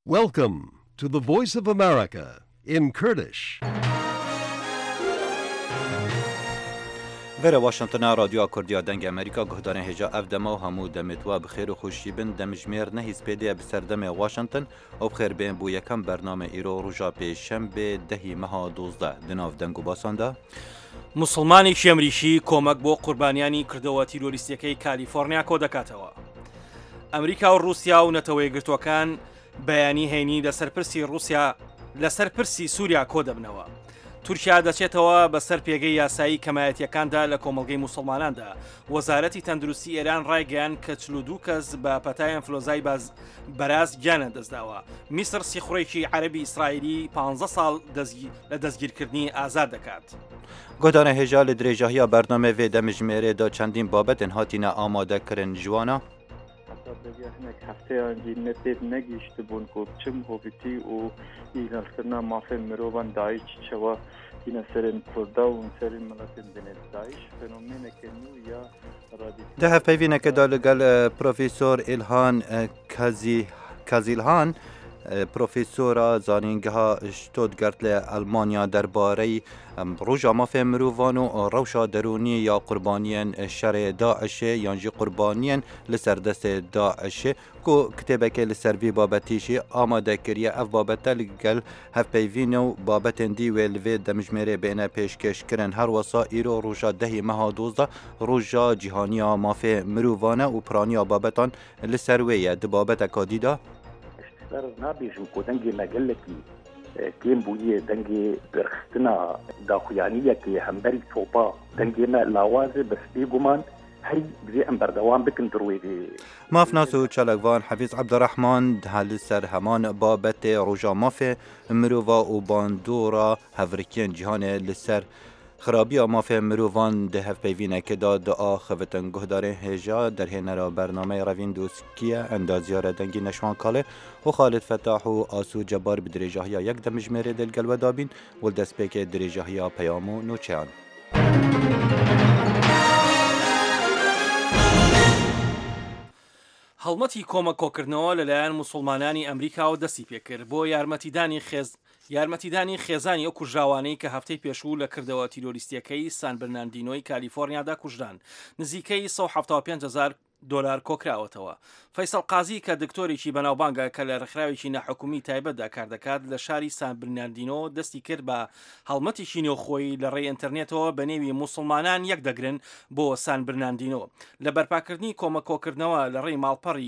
Welcome to the Voice of America in Kurdish. Vere Washington رادیو کردیا دنگ امریکا گهدان هجا اف دما و همو دمتوا بخیر و خوشی بن دمجمیر نهیز پیده بسردم واشنطن و بخیر بین بو یکم برنامه ایرو روژا پیشنبه دهی مها 12 دناف دنگ و باسانده مسلمانێکی ئەمریکی کۆمەک بۆ قوربانیانی کردەوە تیرۆریستیەکەی کالیفۆرنیا کۆ دەکاتەوە. ئەمریکا و رووسیا و نەتەوەی گرتوەکان بەیانی هێنی لەسەر پرسی سووریا کۆ دەبنەوە. تورکیا دەچێتەوە بەسەر پێگەی یاسایی کەمایەتیەکاندا لە کۆمەڵگەی موسڵماناندا. وەزارەتی تەندروستی ئێران ڕایگەیان کە 42 کەس بە پەتای ئەنفلۆزای بەراز گیانە دەستداوە. میسر سیخڕێکی عەرەبی ئیسرائیلی 15 ساڵ لە دەستگیرکردنی ئازاد دەکات. گهدان هجا لدرێژاهیا برنامه وی دمجمێرێ دا چەندین بابەتن هاتینە ئامادەکردن جوانە هەنێک هەفتەیانجی نەتێت نەگەیشتبوون کۆ بچم هۆبیتی و ئیلالکردنا مافێ مرۆڤان داعشەوە هینە سەرێن کووردا و سەرین مڵەتێن دێنێت داعش فێنۆمێنێکە نو یا ڕادی ده هەفەیڤینەکەدا لەگەڵ پرۆفیسۆر ئیلهان کازیلهان پروفیسورا زانینگها شتوتگارت ل ئەلمانیا دەربارەی ڕۆژا مافێ مرۆڤان و ڕەوشا دەرونی یا قوربانیان شەڕێ داعشێ یانجی قوربانیان لەسەر دەستێ داعشێ کو کتێبەکە لەسەر وی بابەتیشی ئامادەکردیە ئەف بابەتە لەگەڵ هەفپەیڤینە و بابەتên دی wê li vê demijmêrê bêne pêşkêşkirin her wesa îro rûja dehê meha 12 rûja cîhaniya mafê mirovan e û piraniya babetan li ser wê ye di babeteka dîda نابێژم کۆ دەنگێ مەگەلێکی پێم بوویە دەنگێ گرختنا داخوایانیەکی هەمبەری چۆپا دەنگێمە لاوازێ بەسپێ گومان هەری بزێ ئەم بەردەوام بکن دروێ مافناس و چەلەکوان حەفیز عەبدوڕەحمان هەلی سەر هەمان بابەتێ ڕۆژا مافێ مرۆڤا و باندۆرا هەڤرکیان جیهانێ لەسەر خرابیا مافێ مرۆڤان di hevpeyvînekê da axevitin guhdarên hêja derhênera bernameyê Revîn Doskî endaziyara dengî neşwan kalê û Xalid Fetah û Asû Cebar bi dirêjahiya yek demijmêrê dê li gel we dabîn û li destpêkê dirêjahiya peyam û nûçeyan. هەڵمەتی کۆمەکۆکردنەوە لەلایەن موسڵمانانی ئەمریکا و دەستی پێکرد بۆ یارمەتیدانی خێزانی ئەو کوژراوانەی کە هەفتەی پێشوو لە کردەوە تیرۆریستیەکەی سان برناردینۆی کالیفۆرنیادا کوژران نزیکەی 175,000 دۆلار کۆکراوەتەوە. فەیسەڵ قازی کە دکتۆرێکی بەناوبانگە کە لە ڕێکخراوێکی نەحکومی تایبەتدا کار دەکات لە شاری سان برناردینۆ دەستی کرد بە هەڵمەتیشی نێوخۆی لە ڕێی ئینتەرنێتەوە بە نێوی موسڵمانان یەک دەگرن بۆ سان برناردینۆ لە بەرپاکردنی کۆمەکۆکردنەوە لە ڕێی ماڵپەڕی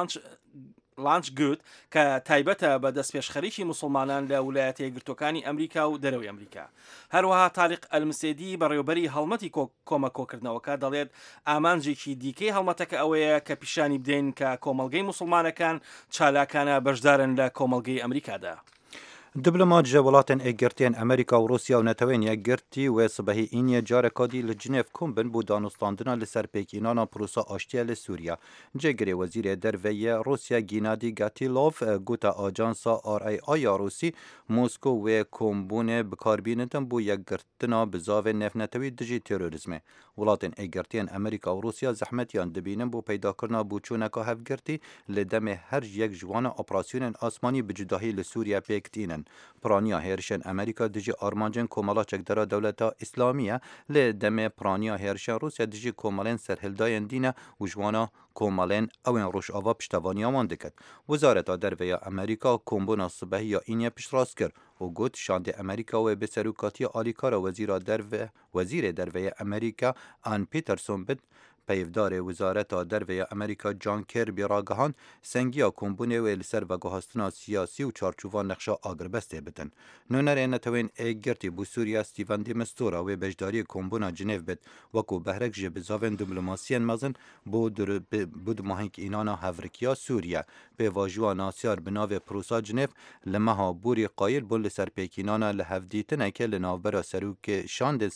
لانچ گوت کە تایبەتە بە دەستپێشخەریکی موسڵمانان لە ویلایەتە یەکگرتووەکانی ئەمریکا و دەرەوەی ئەمریکا. هەروەها تاریق ئەلمسێدی بەڕێوەبەری هەڵمەتی کۆمەکۆکردنەوەکە دەڵێت ئامانجێکی دیکەی هەڵمەتەکە ئەوەیە کە پیشانی بدەین کە کۆمەڵگەی موسڵمانەکان چالاکانە بەشدارن لە کۆمەڵگەی ئەمریکادا. دیبلۆمات ji welatên êgirtiyên Amerîka û Rûsya û netewên yekgirtî wê sibehî înye careka dî li Cinev kom bin bû danûstandina li ser pêkînana pîrosa aştiya li Sûriya. Cêgirê wezîrê derve ye Rûsya Gennadî Gatilov gota ajansa RAI ya Rûsî Moskow wê kombûnê bikarbînitin bû yekgirtina bizavên nefnetewî dijî terorîzmê. Welatên êgirtiyên Amerîka û Rûsya zehmetiyan dibînin bû peydakirina bûçûneka hevgirtî li demê her yek ji wan operasyonên asmanî bi cudahî li Sûriya pêkitînin. Piraniya hêrişên Amerîka dijî armancên komala çekdara dewleta İslamiye lê demê piraniya hêrişên Rûsya dijî komalên serhildayên dîne û ji wana komalên ewên rojava piştevaniya wan diket. Wizareta derveya Amerîka kombûna sibehiya înye piştrast kir û got şandê Amerîka wê bi serokatiya alîkara wezîrê derveya Amerîka Ann Peterson bid peyvdarê Wizareta derveya Amerîka John Kirby ragihan sengiya kombûnê wê li ser veguhastina siyasî û çarçûva nexşa agirbestê bitin. Nûnerê netewên êgirtî bû Sûriya Stephen de Mistura wê beşdariyê kombûna Cinev bid wekû behrek ji bizavên diplomasiyên mezin bû di mahênk înana hevrikiya Sûriye. Pêvajiya nasyar bi navê Pîrosa Cinev li meha borî qayîl bûn li ser pêkînana li hevdîtineke li navbera şandên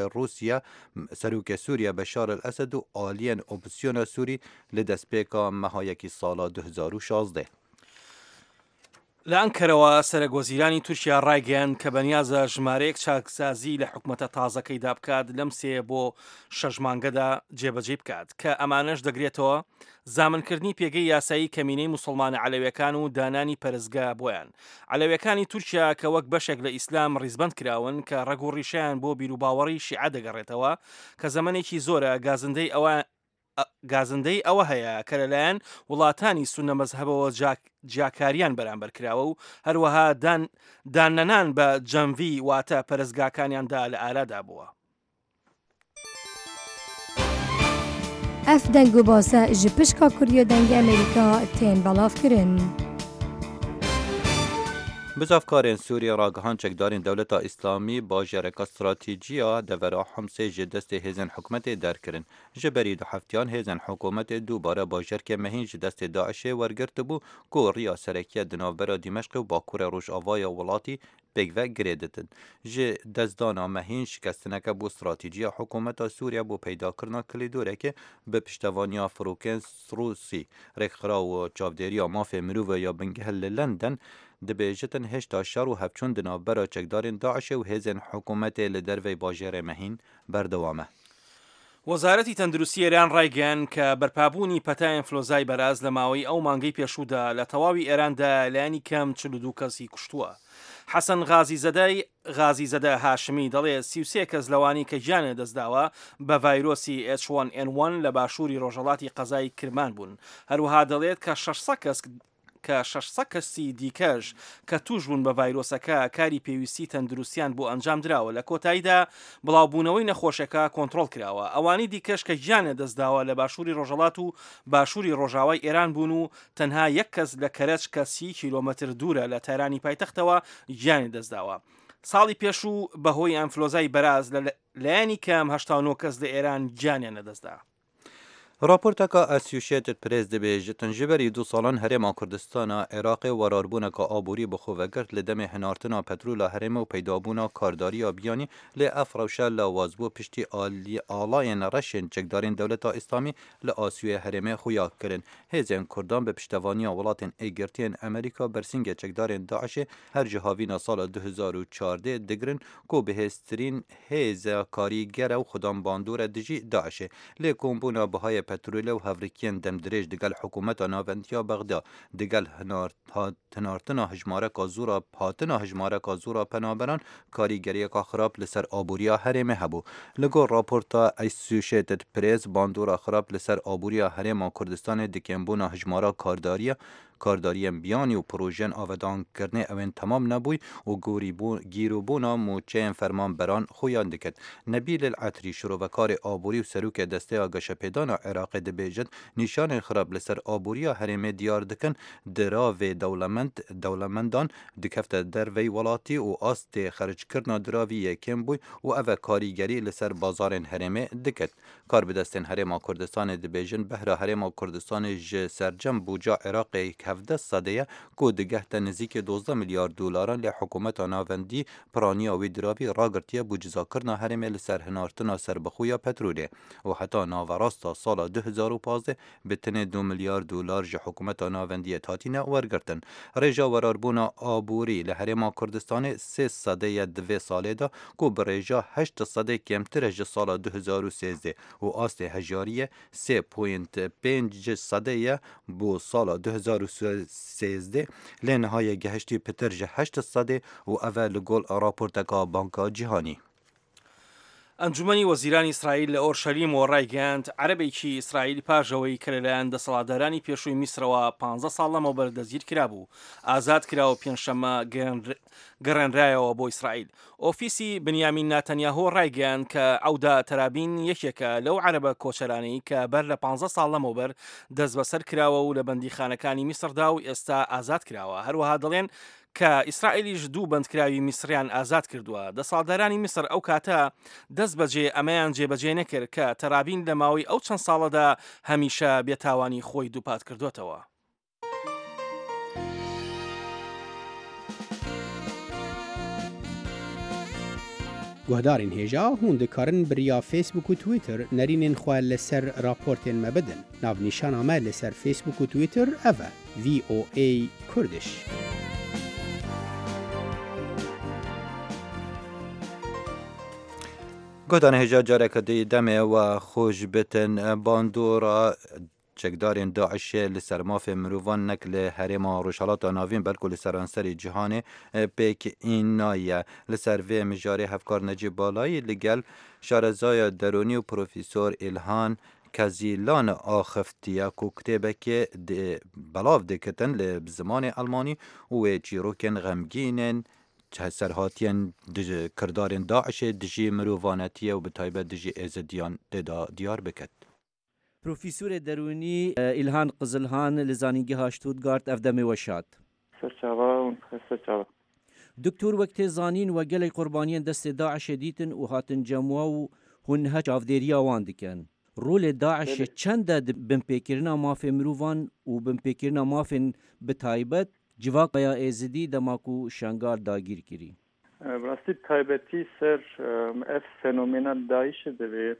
serokê Sûriya Beşar el-Esed û aliyên opozîsyona Sûrî li destpêka mehayekî sala 2016. لە ئەنکەرەوە سەرۆکوەزیرانی تورکیا ڕایگەیاند کە بەنیازە ژمارەیەک چاکسازی لە حکوومەتە تازەکەیدا بکات لەم 3 بۆ 6 مانگەدا جێبەجێ بکات کە ئەمانەش دەگرێتەوە زامنکردنی پێگەی یاسایی کەمینەی موسڵمانە عەلەویەکان و دانانی پەرستگا بۆیان. عەلەویەکانی تورکیا کە وەک بەشێک لە ئیسلام ڕیزبەند کراون کە ڕەگ و ڕیشیان بۆ بیرروباوەڕی شیعە دەگەڕێتەوە کە زەمانێکی زۆرە گازندەی ئەوە هەیە کە لەلایەن وڵاتانی سونە مەزهەبەوە جاکاریان بەرامبەر کراوە و هەروەها دانەنان بە جەمڤی واتە پەرستگاکانیاندا لە ئالادا بووە. ئەف دەنگ و باسە ji pişka Kuriya dengê Amerîka tên belavkirin. Bizavkarên Sûriye ragihan çekdarên Dewleta Îslamî bajareka stratîjiya devera Homsê ji destê hêzên hikûmetê derkirin. Ji berî du heftiyan hêzên hikûmetê dubare bajarkê mehîn ji destê Daişê wergirtibû ku rêya serekiya di navbera Dîmeşqê û Bakurê Rojavaya welatî pêkve girê ditin. Ji dezdana mehîn şikestineke bû stratîjiya hikûmeta Sûriye bû peydakirina kilîdoreke bi piştevaniya Firokên Rûsî, rêkxira û çavdêriya mafê mirov ya bingehil li London dibêjitin hêşta şer û hevçûn di navbera çekdarên Daişê û hêzên hikûmetê li dervey bajarê mehîn berdewam e. وەزارەتی تەندروستی ئێران ڕایگەیاند کە بەرپابوونی پەتایان فلۆزای بەراز لە ماوەی ئەو مانگەی پێشوودا لە تەواوی ئێراندا لایەنی کەم 42 کەسی کوشتووە. حەسەن غازیزەدە هاشمی دەڵێ 33 کەس لەوانی کە گیانە دەستداوە بە ڤایرۆسی H1N1 لە باشووری ڕۆژهەڵاتی قەزای کرمان بوون. هەروەها دەڵێت کە 600 کەسی دیکەش کە توش بوون بە ڤایرۆسەکە کاری پێویستی تەندروستیان بۆ ئەنجام درراوە لە کۆتاییدا بڵاوبوونەوەی نەخۆشەکە کۆنتڕۆل کراوە. ئەوانی دیکەش کە گیانە دەستداوە لە باشووری ڕۆژهەڵات و باشووری ڕۆژاوای ئێران بوون و تەنها یەک کەس لە کەرەچ کە 30 کیلۆمەتر دوورە لە تارانی پایتەختەوە گیانی دەستداوە. ساڵی پێشوو بەهۆی ئەنفلۆزای بەراز لایەنی کەم 89 کەس لە ئێران گیانیان نەدەستدا. راپۆرتەکە ئەسوسیێتد پرێس دەبێژتن ji berî 2 salan Herêma Kurdistana Iraqê werarbûneka aborî bi xwe vegirt li demê hinartina petrola herême û peydabûna kardariya biyanî lê ev rewşa lawazbû piştî alayên reşên çekdarên Dewleta Îslamî li Asiyê herêmê xuya kirin. Hêzên Kurdan bi piştevaniya welatên êgirtiyên Amerîka bersîngê çekdarên Daişê her ji havîna sala 2014 digirin ku bihêztirîn hêza karîger û xudambandûr dijî Daişê lê kombûna bihayê petrolê û hevrikiyên demdirêj digel hikûmeta navendiya Bexda digel hinartina hijmareka zûra hatina hijmareka zûra penaberan karîgeriyeka xirab li ser aboriya herêmê hebû. Li gor raporta Associated Press bandora xirab li ser aboriya Herêma Kurdistanê dikêmbûna hijmara kardariyên biyanî û projeyên avedankirinê evên temam nebûy û gîrûbûna mûçeyên fermanberan xuyan dikir. Nebîl el-Etrî şirovekarê aborî û serokê desteya geşepêdana Iraqê dibêjin nîşanên xirab li ser aboriya herêmê diyar dikin di ravê dewlemendan dikefte dervey welatî û astê xerckirina diravî yekêm bûy û ev e karîgerî li ser bazarên herêmê dikir. Karbidestên Herêma Kurdistanê dibêjin behra Herêma Kurdistanê ji sercem bûca Iraqê 17 sedeye ku digehte nizîkê 12 milyar dolaran lê hikûmeta navendî piraniya wê diravî ragirtiye bûcizakirina herêmê li ser hinartina serbixûya petrolê û heta naverasta sala 2015 bi tinê 2 milyar dolar ji hikûmeta navendiyê hatîne wergirtin. Rêja werarbûna aborî li Herêma Kurdistanê 3 sedeye di vê salê da ku bi rêja 8 sedê kêmtir e ji sala 2013 û astê hejariyê 3.5 sedeye bû sala 2013 lê nihayê gehiştî pitir ji 8 sedê û ev e li gol raporteka Banka Cîhanî. ئەنجومەنی وەزیرانی ئیسرائیل لە ئۆرشەلیم و ڕایگەیاند عەرەبێکی ئیسرائیلی پاژەوەی کە لەلایەن دەسەڵاتدارانی پێشووی میسرەوە 15 ساڵ لەمەوبەر دەستگیر کرابوو ئازاد کراوە پێنجشەممە گەڕێنرایەوە بۆ ئیسرائیل. ئۆفیسی بنیامین ناتەنیاهۆ ڕایگەیاند کە ئەودا تەرابین یەکێکە لەو عەرەبە کۆچەرانەی کە بەر لە 15 ساڵ لەمەوبەر دەست بەسەر کراوە و لە بەندیخانەکانی میسردا و ئێستا ئازاد کراوە. هەروەها دەڵێن کە ئیسرائیلیش 2 بەندکراوی میسریان ئازاد کردووە. دەسەڵاتدارانی میسر ئەو کاتە دەست بەجێ ئەمەیان جێبەجێ نەکرد کە تەرابین لە ماوەی ئەو چەند ساڵەدا هەمیشە بێتاوانی خۆی دووپات کردوێتەوە. گوهدارین هێژا هون دikarin biriya Facebook û Twitter nerînên xwe li ser raportên me bidin. Navnîşana me li ser Facebook û Twitter ev e VOA Kurdish. گۆدان هێژا جارێکە دەمێ و خۆش بتن باندۆرا چەکدارên Daişê li ser mafê mirovan nek li herêma Rojhilatê Navîn belku li seranserê cîhanê pêkîna ye. Li ser vê mijarê hevkar Necîb Balayî li gel şarezaya deronî û Profesor İlhan Kezîlan axiftiye ku kitêbekê belav dikitin li zimanê Almanî û wê çîrokên xemgînên serhatiyên kirdarên Daişê dijî mirovaniye û bi taybet dijî êzediyan têda diyar biket. پروفیسور درونی ایلهان قزلهان لزانینگەها شتوتگارت ev demê weşat. دکتور وەک تێزانین و gelek qurbaniyên destê Daişê dîtin û hatin cemwa û hûn hiç çavdêriya wan dikin. Rolê Daişê çend e di binpêkirina mafê mirovan û binpêkirina mafên bi taybet civakaya êzidî dema ku şengar dagîr kirî. Rastî taybetî ser ev fenomena Daişê divê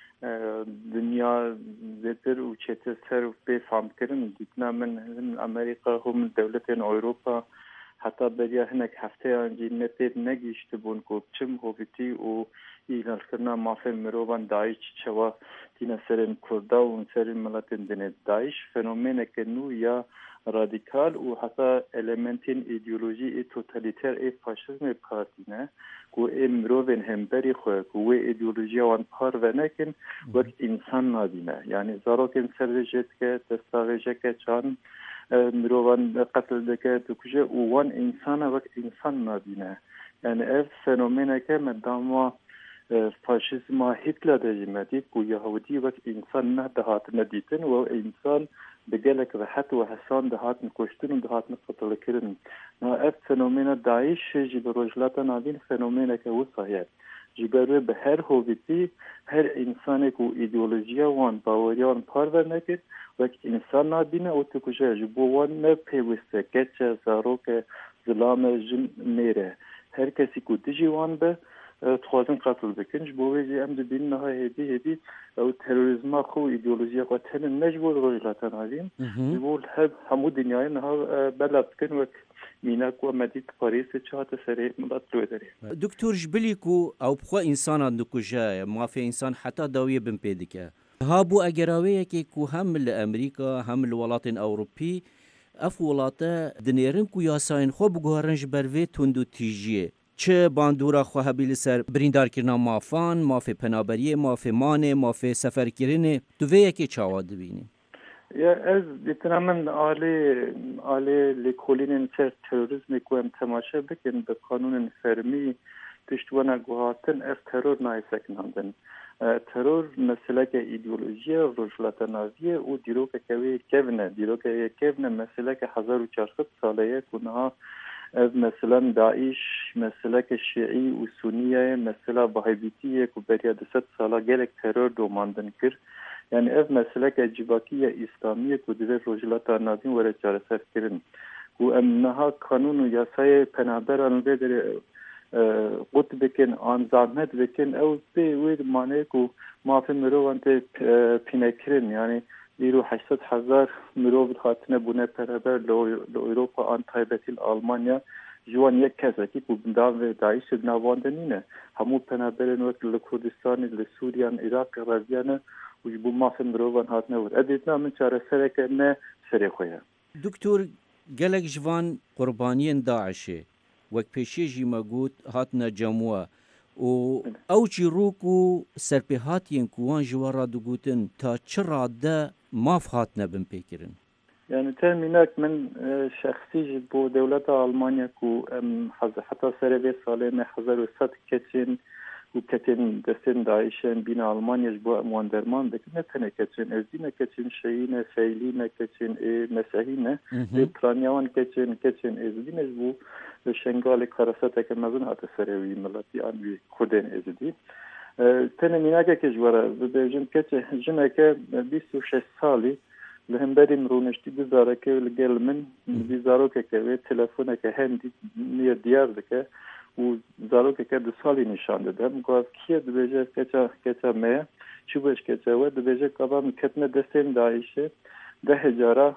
دنیا زیاتر و چێتر و بێفامکردن دیتنا من ئەمریکا هەم دەولەتێن ئەوروپا حتا بەریا هەنێک هەفتەیان جی نەتێت نەگیشتبوون کۆ بچم هۆڤیتی و ئیلالکردنا مافێ مرۆڤان داعش چەوە تینە سەرên کوردا و سەرên ملەتên dinê داعش فنۆمێنێکە نو یا رادیکال و حتا elementên ئیدئولۆژی ê totalîter ê faşizmê partîne ku ê mirovên hemberî xwe ku wê îdîolojiya wan par venekin wek însan nadîne yani zarokên servêjê dike destavêjeke çan mirovan qetil dike dikuje û wan însana wek însan nadîne yani ev fenomêneke me dama faşizma Hitler de jî me dît ku Yahudî wek însan ne dihatine dîtin û însan bi gelek rehet û hesan dihatin kuştin û dihatin qetilkirin. Ev fenomêna Daişê jî bi Rojhilata Navîn fenomêneke wisa ye. Ji ber wê bi her hovîtî her însanek û îdîolojiya wan baweriya wan par vernekir wek însan nabîne û dikuje ji bo wan ne pêwîst e geçe zarok e zilam e jin mêre her kesî ku dijî wan be dixwazin qetil bikin ji bo wê jî em dibînin niha hêdî ew terorîzma xwe û îdîolojiya xwe tenin ne ji bo Rojhilata Navîn ji bo hemû dinyayê niha belav bikin wek mîna ku me dît Parîsê çi hate serê milat li wê derê. دکتور ji bilî ku ew bixwe însanan dikuje mafê însan heta dawiyê bin pê dike. Habû egeraweyekê ku hem li Amerîka hem li welatên Ewropî ev welate dinêrin ku yasayên xwe biguherin ji ber vê tund û tîjiyê. Çi bandora xwe hebî li ser birîndarkirina mafan, mafê penaberiyê, mafê manê, mafê seferkirinê tu vê yekê çawa dibînî? Ya ez dîtina min alê lêkolînên ser terorîzmê ku em temaşe bikin bi kanûnên fermî tiştwana guhatin ev teror nayê sekinandin. Teror meseleke îdîolojiya Rojhilata Navî û dîrokeke wê kevne. Dîrokeke kevne meseleke 1400 saleye ku niha ev mesela Daesh meseleke Şii û Sunniye mesela Vahhabîtiyê ku beriya 200 sala gelek teror domandin kir. Yani ev meseleke civakiye İslamiye ku divê Rojhilata Navîn were çareser kirin. Ku em niha kanûn û yasayê penaberan vê derê qut bikin an zahmet bikin ew pê wê mane ku mafê mirovan tê pînekirin yani îro 800,000 mirov hatine bûne pereber li Ewropa an taybetî li Almanya ji wan yek kesekî ku bindan vê Daişê di navan de nîne hemû penaberên wek li Kurdistanê li Sûriyan Iraqê reviyane û ji bo mafê mirovan hatine wir ez dîtina min çaresereke ne serê xwe ye. دکتور gelek ji van qurbaniyên Daişê wek pêşî jî me got hatine cemwa û ew çîrok û serpêhatiyên ku wan ji we re digotin ta çi rade maf hatine binpêkirin? Yani temînek min şexsî ji bo dewleta Almanya ku em heta serê vê salê me 1100 keçên û ketên destên Daişên bîne Almanya ji bo em wan derman dikin ne tenê keçên Erzî ne keçên Şeî ne Feylî ne keçên Mesehî ne lê piraniya wan keçên Êzidî ne ji bo li şengalê karaseteke mezin hate serê wî miletî an wî Kurdên Êzidî. Tenê mînakeke ji we re bibêjin keçe jineke 26 salî li hemberî mironiştî du zareke li gel min vî zarokeke wê telefoneke hendî niye diyar dike û zarokeke 2 salî nîşan dide em got kiye dibêje keça me çi beş keça we dibêje kaba min ketine destên Daişê dehê cara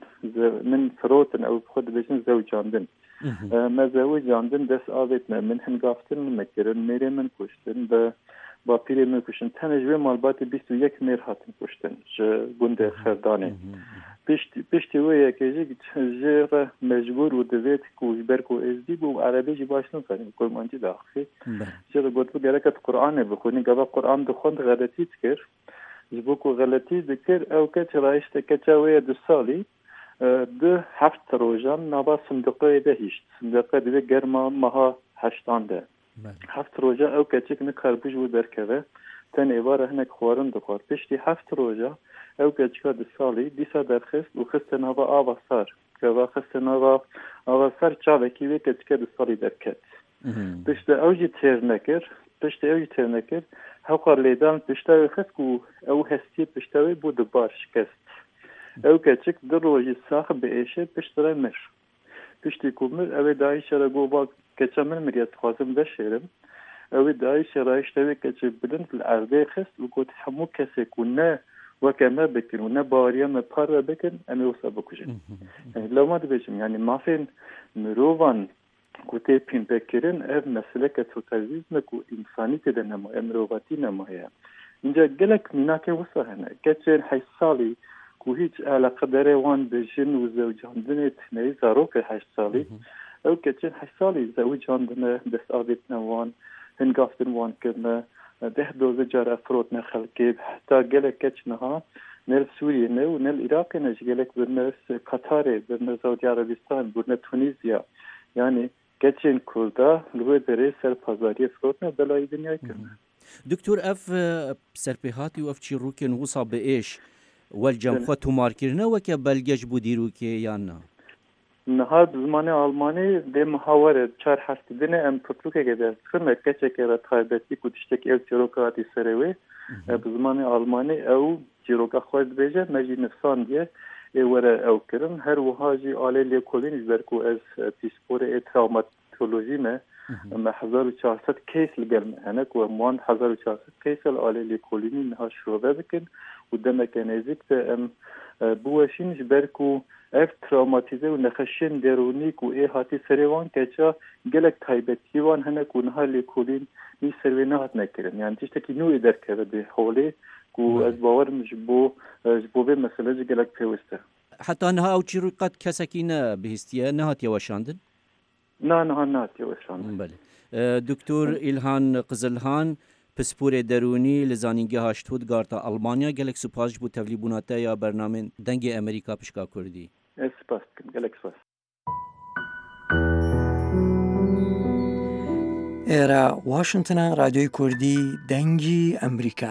min firotin ew xwe dibêjin zewcandin me zewcandin dest avêt me min hingaftin min mekirin mêrê min kuştin bi با پیر میکشن تنه جوی مالبات 21 میر هاتن کشتن گنده خردانه پشتی وی که جه مجبور و دوید کوش برکو ازدی بو عربی جی باش نکنیم کرمانجی داخلی جه گوت بو گرکت قرآن بخونی گبا قرآن دخوند غلطی تکر جبو کو غلطی دکر او که چرایشت که چاوی 2 سالی ده 7 روزان نابا صندوقه ده هیشت صندوقه ده گرما ماها 8 7 روزا او که چک نکاربوش بود درکوه تن ایواره هنک خوارن دخوار پشتی 7 روزا او که چکا 2 سالی دیسا درخست و خست نابا آواسار که با خست نابا آواسار چاوه کیوی که چکا 2 سالی درکت پشت اوجی تیر نکر هاوقار لیدان پشتاوی خست که او هستی پشتاوی بود بار شکست او که چک 2 روزی ساخ به ایشه پشتره مر پشتی کمر او دایش را گو با کچا من مریت خوازم بشیرم او دایش رایشتوی کچا بلند الارده خست و گوت همو کسی کنه وكما بكن ونباريا ما بار بكن أنا وصل بكوجين يعني لو ما تبيشم يعني ما فين مروفان كوتي بين بكرين أب مسألة كتوتاليزم كو إنساني تدنا ما مروفاتينا ما هي إنجا جلك مناك وصل هنا كتير حيصالي كو هيج على قدر وان بجن وزوجان دنيا تناي زاروك حيصالي أو كتير حيصالي زوجان دنيا بس أبيتنا وان هنقافتن وان كنا ده دوزه جار افراد نخلقه حتی گلک کچنها نل سوریه نه و نل عراق نش گلک برنه قطاره برنه سعودی عربستان برنه تونیزیا یعنی کچن کرده لوی دره سرپازاری افراد نه بلای دنیا کنه دکتور اف سرپیهاتی و اف چی روکن وصا به ایش والجمخوا تومار کرنه وکه بلگش بودی روکه یا نه نهاد زمان آلمانی ده محاوره 4 هفته دنه ام پتروکه گده خمه کچه که را تایبتی کدشتک ایل چیروکاتی سروی بزمان آلمانی او چیروکا خواهد بیجه مجی نفسان دیه وره او کرن هر وحاجی آله لیکولین برکو از پیسپور تراوماتولوژی مه 1400 کیس لگل هنک و موان 1400 کیس آله لیکولینی نها شروع بکن و دمک نزیک ده ام بوشینش برکو اف تروماتیزه و نخشین درونیک و ای هاتی سریوان که چا گلک تایبتیوان هنک و نها لیکولین می سروی نهات نکرن یعنی تشتکی نوی درکه به حوله که از باور مجبو به مسئله گلک پیوسته حتی نها او چی روی قد کسکی نه بهستیه نهات یوشاندن؟ نه نهات یوشاندن بله دکتور ایلهان قزلهان پسپور درونی لزانینگه هاشتود گارتا آلمانیا گلک سپاس بو تبلیبوناته یا برنامه دنگ امریکا پشکا کردی سپاس گلک سپاس ایرا واشنطن رادیوی کردی دنگی امریکا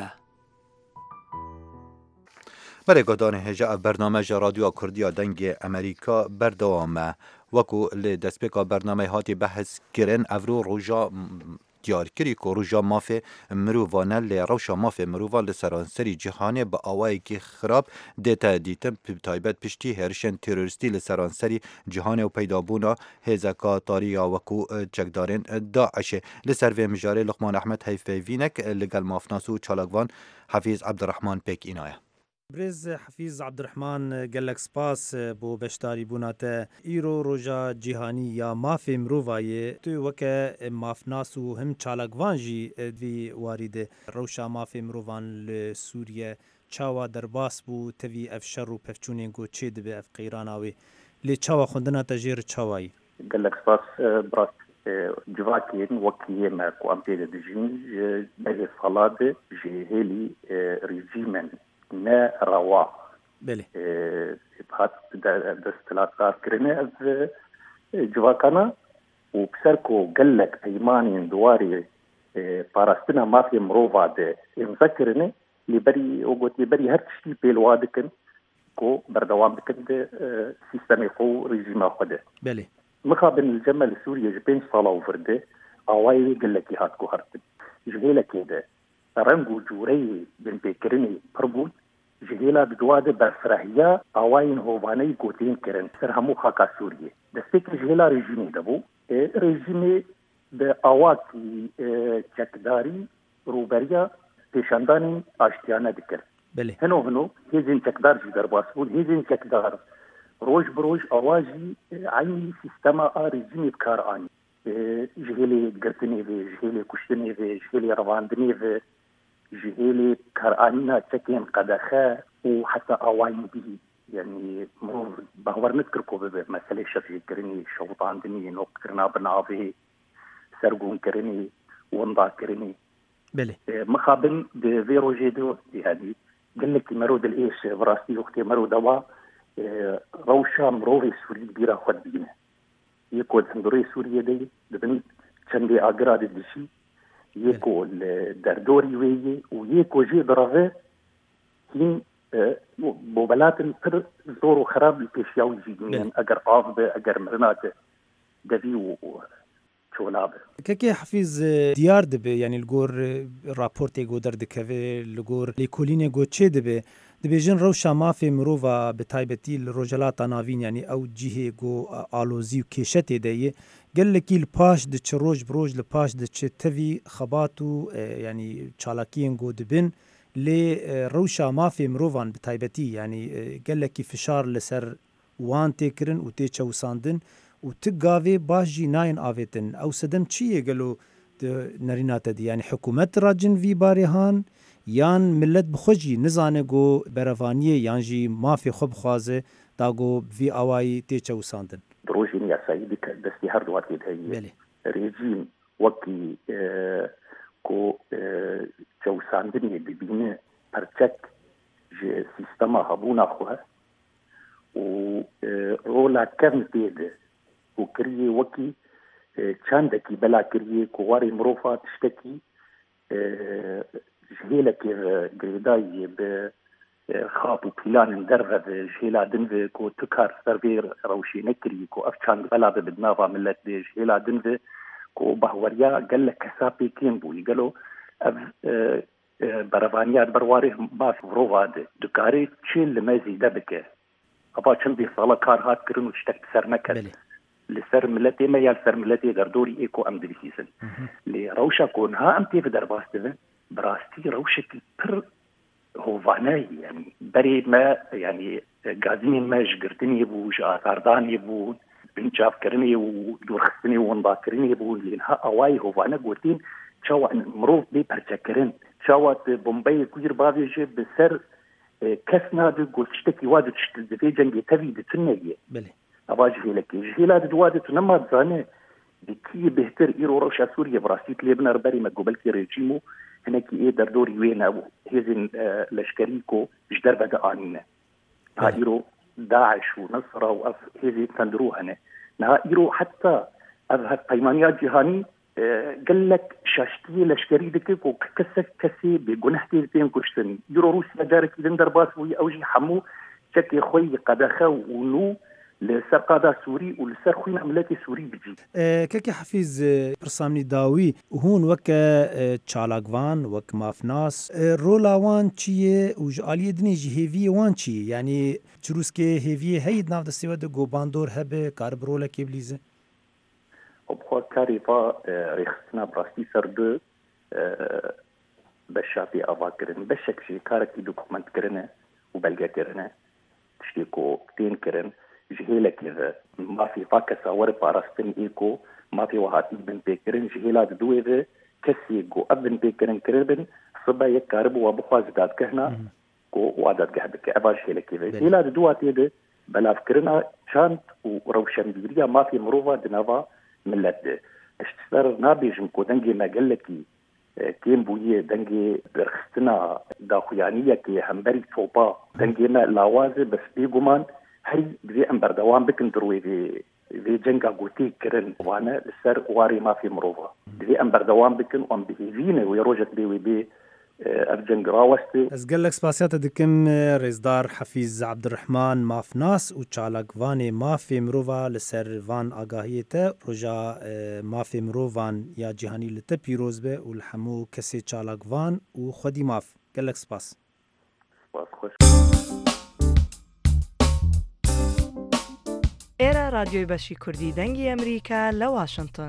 برای گدان هجا برنامه رادیو کردی دنگ امریکا بردوامه وکو لدسپیکا برنامه هاتی بحث کرن افرو روژا دیار کری که روژا مافه مرووانه لروشا مافه مرووان لسرانسری جهانه با آوائی که خراب دیتا دیتم تایبت پشتی هرشن تروریستی لسرانسری جهانه و پیدابونا هزکا تاریا وکو چکدارن داعشه لسر و مجاره لقمان احمد حیفوینک لگل مافناسو چالاگوان حفیظ عبدالرحمن پیک اینایه برز حفیظ عبدالرحمن گلک سپاس بو بشتاری بوناته ایرو روژا جیهانی یا مافی مرووایه تو وکه مافناسو هم چالگوان جی دوی وارده روشا مافی مرووان لسوریه چاوا درباس بو توی اف شر و پفچونینگو چه دبه اف قیراناوی لی چاوا خوندنا تجیر چاوایی گلک سپاس براست جواکین وکیه ما کو امپیر دجین به فلاده جهلی رژیمن نه روا بله بحث دستلات کار کرنه از جواکانا و بسر کو گلک ایمانی دواری پاراستنا مافی مروفا ده امضا کرنه لبری اوگوت لبری هر تشتی پیلوا دکن کو بردوام دکن ده سیستمی خو رژیم خوده بله مقابل الجمل سوريا جبين صلاة وفرده أواي قلك هاتكو هرتب جهيلة كده رنجو جوري بن بكرني بربول جهيلة بدواده برفرهية أواين هواني قوتين كرن سرهمو خاكا سوريا دستيك جهيلة رجيمي دبو رجيمي بأواكي چكداري روبريا پیشاندانی آشتیانه دکر بله هنو هیزین چکدار جدر باسبود هیزین چکدار روش بروش آوازی عینی سیستم رژیمی بکار آنی جهیلی گرتنی و جهیلی کشتنی و جهیلی رواندنی و جهيلي كرانينا تكين قدخا وحتى اواني به يعني مرور باور نذكركم بمسألة شفي كرني شوطان دني نوكرنا بنافي سرقون كرني ونضا كرني بله مخابن بفيرو جيدو يعني قال لك مرود الايش براسي وقتي مرود دوا روشا مروفي سوري بيرا خد بينا يكو الهندوري سوريا دي دبن تشندي اقراد الدشي يكو الدردوري ويه ويكو جي درافي هين بوبلات پر زور وخراب البيشياوي جيجين اگر آف اگر مرنات دبي وشولاب كي حفيظ ديار دبي يعني الجور رابورتي جو درد كافي الجور ليكوليني جو تشي دبي جن روشا ما في مروفا بتايبتي الرجلات نافين يعني او جهه جو الوزي وكيشتي دي قال لك الباش د تشروج بروج الباش د تشتفي خباتو يعني تشالاكين جو دبن لروشا ما في مروفان بتايبتي يعني قال لك فشار لسر وان تكرن وتيتشو ساندن وتقافي باجي ناين آفيتن او سدم تشيه قالوا نرينات دي يعني حكومة راجن في باريهان يان ملت بخوجي نزانگو برفانيه يانجي ما في خب خوازه داغو في اواي تيتشو ساندن دروجين يا سيدي دستي هرد وقت هي ريجيم وكي کو چوساندنی ببینه پرچک جه سیستما هبونا خواه و رولا کرن تیده و کریه وکی چندکی بلا کریه کواری مروفا تشتکی جهیله که گریدایی به خواب و پیلان درغه جهیلا دنوه کو تکار سرویر روشی نکریه کو اف چند بلا بدناوا ملت ده جهیلا دنوه کو باوریا قال لك كسابي كين بو يقالوا برفانيات برواره ما في روفاد دكاري تشيل لمازي دبكه ابا تشندي صاله كار هات كرن وشتك سرنكت لسر ملتي ما يال سر ملتي دردوري ايكو ام دليسن لي روشا كون ها امتي في درباستي براستي روشك بر هو فاناي يعني بري ما يعني قاعدين ما جقرتني بو جارداني بو بنشاف كرني ودورخني ونباكرني بقول لها اواي هو انا قلتين شو مروف بي برشكرن شوات بومباي كوير بابي جي بسر كسنا بقول تشتكي واد تشتكي جنبي تبي بتنيه بله اباجي لك جيلا دواد تنما زانه بكي بهتر ايرو روشا سوريا براسيت لبنان ربري ما قبل كي ريجيمو هناك ايه دردوري وين هيزن لشكريكو جدر بدا انينا هايرو داعش ونصرة وأف هذي تندروها نها إيرو حتى أذهب قيمانيات جهاني قال لك شاشتي لشكري دكك وكسك كسي بجنحتي زين كشتني إيرو روسيا دارك لندر باسوي أوجي حمو شكي خوي قداخا ونو لسر قادا سوري ولسر خوين عملاتي سوري بجي كاكي حفيظ برسامني داوي هون وكا تشالاغوان وك مافناس رولاوان چيه وجالي دني جهيفي وان چي يعني چروسكي هيفي هيد ناف دستيوا دو گوباندور هبه كاربرولا كيبليزه وبخوا كاريفا ريخسنا براستي سر دو بشافي افاكرن بشك شي كاركي دوكومنت كرنه وبلغا كرنه تشتيكو كتين كرن جهيلة كذا ما في فاكسة ورا باراستن إيكو ما في واحد ابن بيكرن جهيلة دويذا كسيجو ابن بيكرن كربن صبا يكارب وابخواز داد كهنا كو وادات كهبك أباش جهيلة كذا جهيلة دوات يده بلا فكرنا شانت وروشن بيريا ما في مروفا دنافا ملت اشتسر نابيجم كو دنجي ما قالكي كيم بويه دنجي برخستنا داخويانية كي همبري صوبا دنجي ما لاوازي بس بيقومان هري بذي أمبر دوام بكن دروي في جنگا قوتي كرن وانا السر واري ما في مروفا بذي أمبر دوام بكن وام بذي فينا ويروجت بيوي بي أرجنگ راوستي أزقلك سباسيات دكم رزدار حفيظ عبد الرحمن مافناس وچالاك واني ما في مروفا لسر وان آگاهيته رجا ما في مروفان يا جهاني لتا بيروز به والحمو كسي چالاك وان وخودي ماف قلك سباس خوش ئێرە رادیۆی بەشی کوردی دەنگی ئەمریکا لە واشنگتن.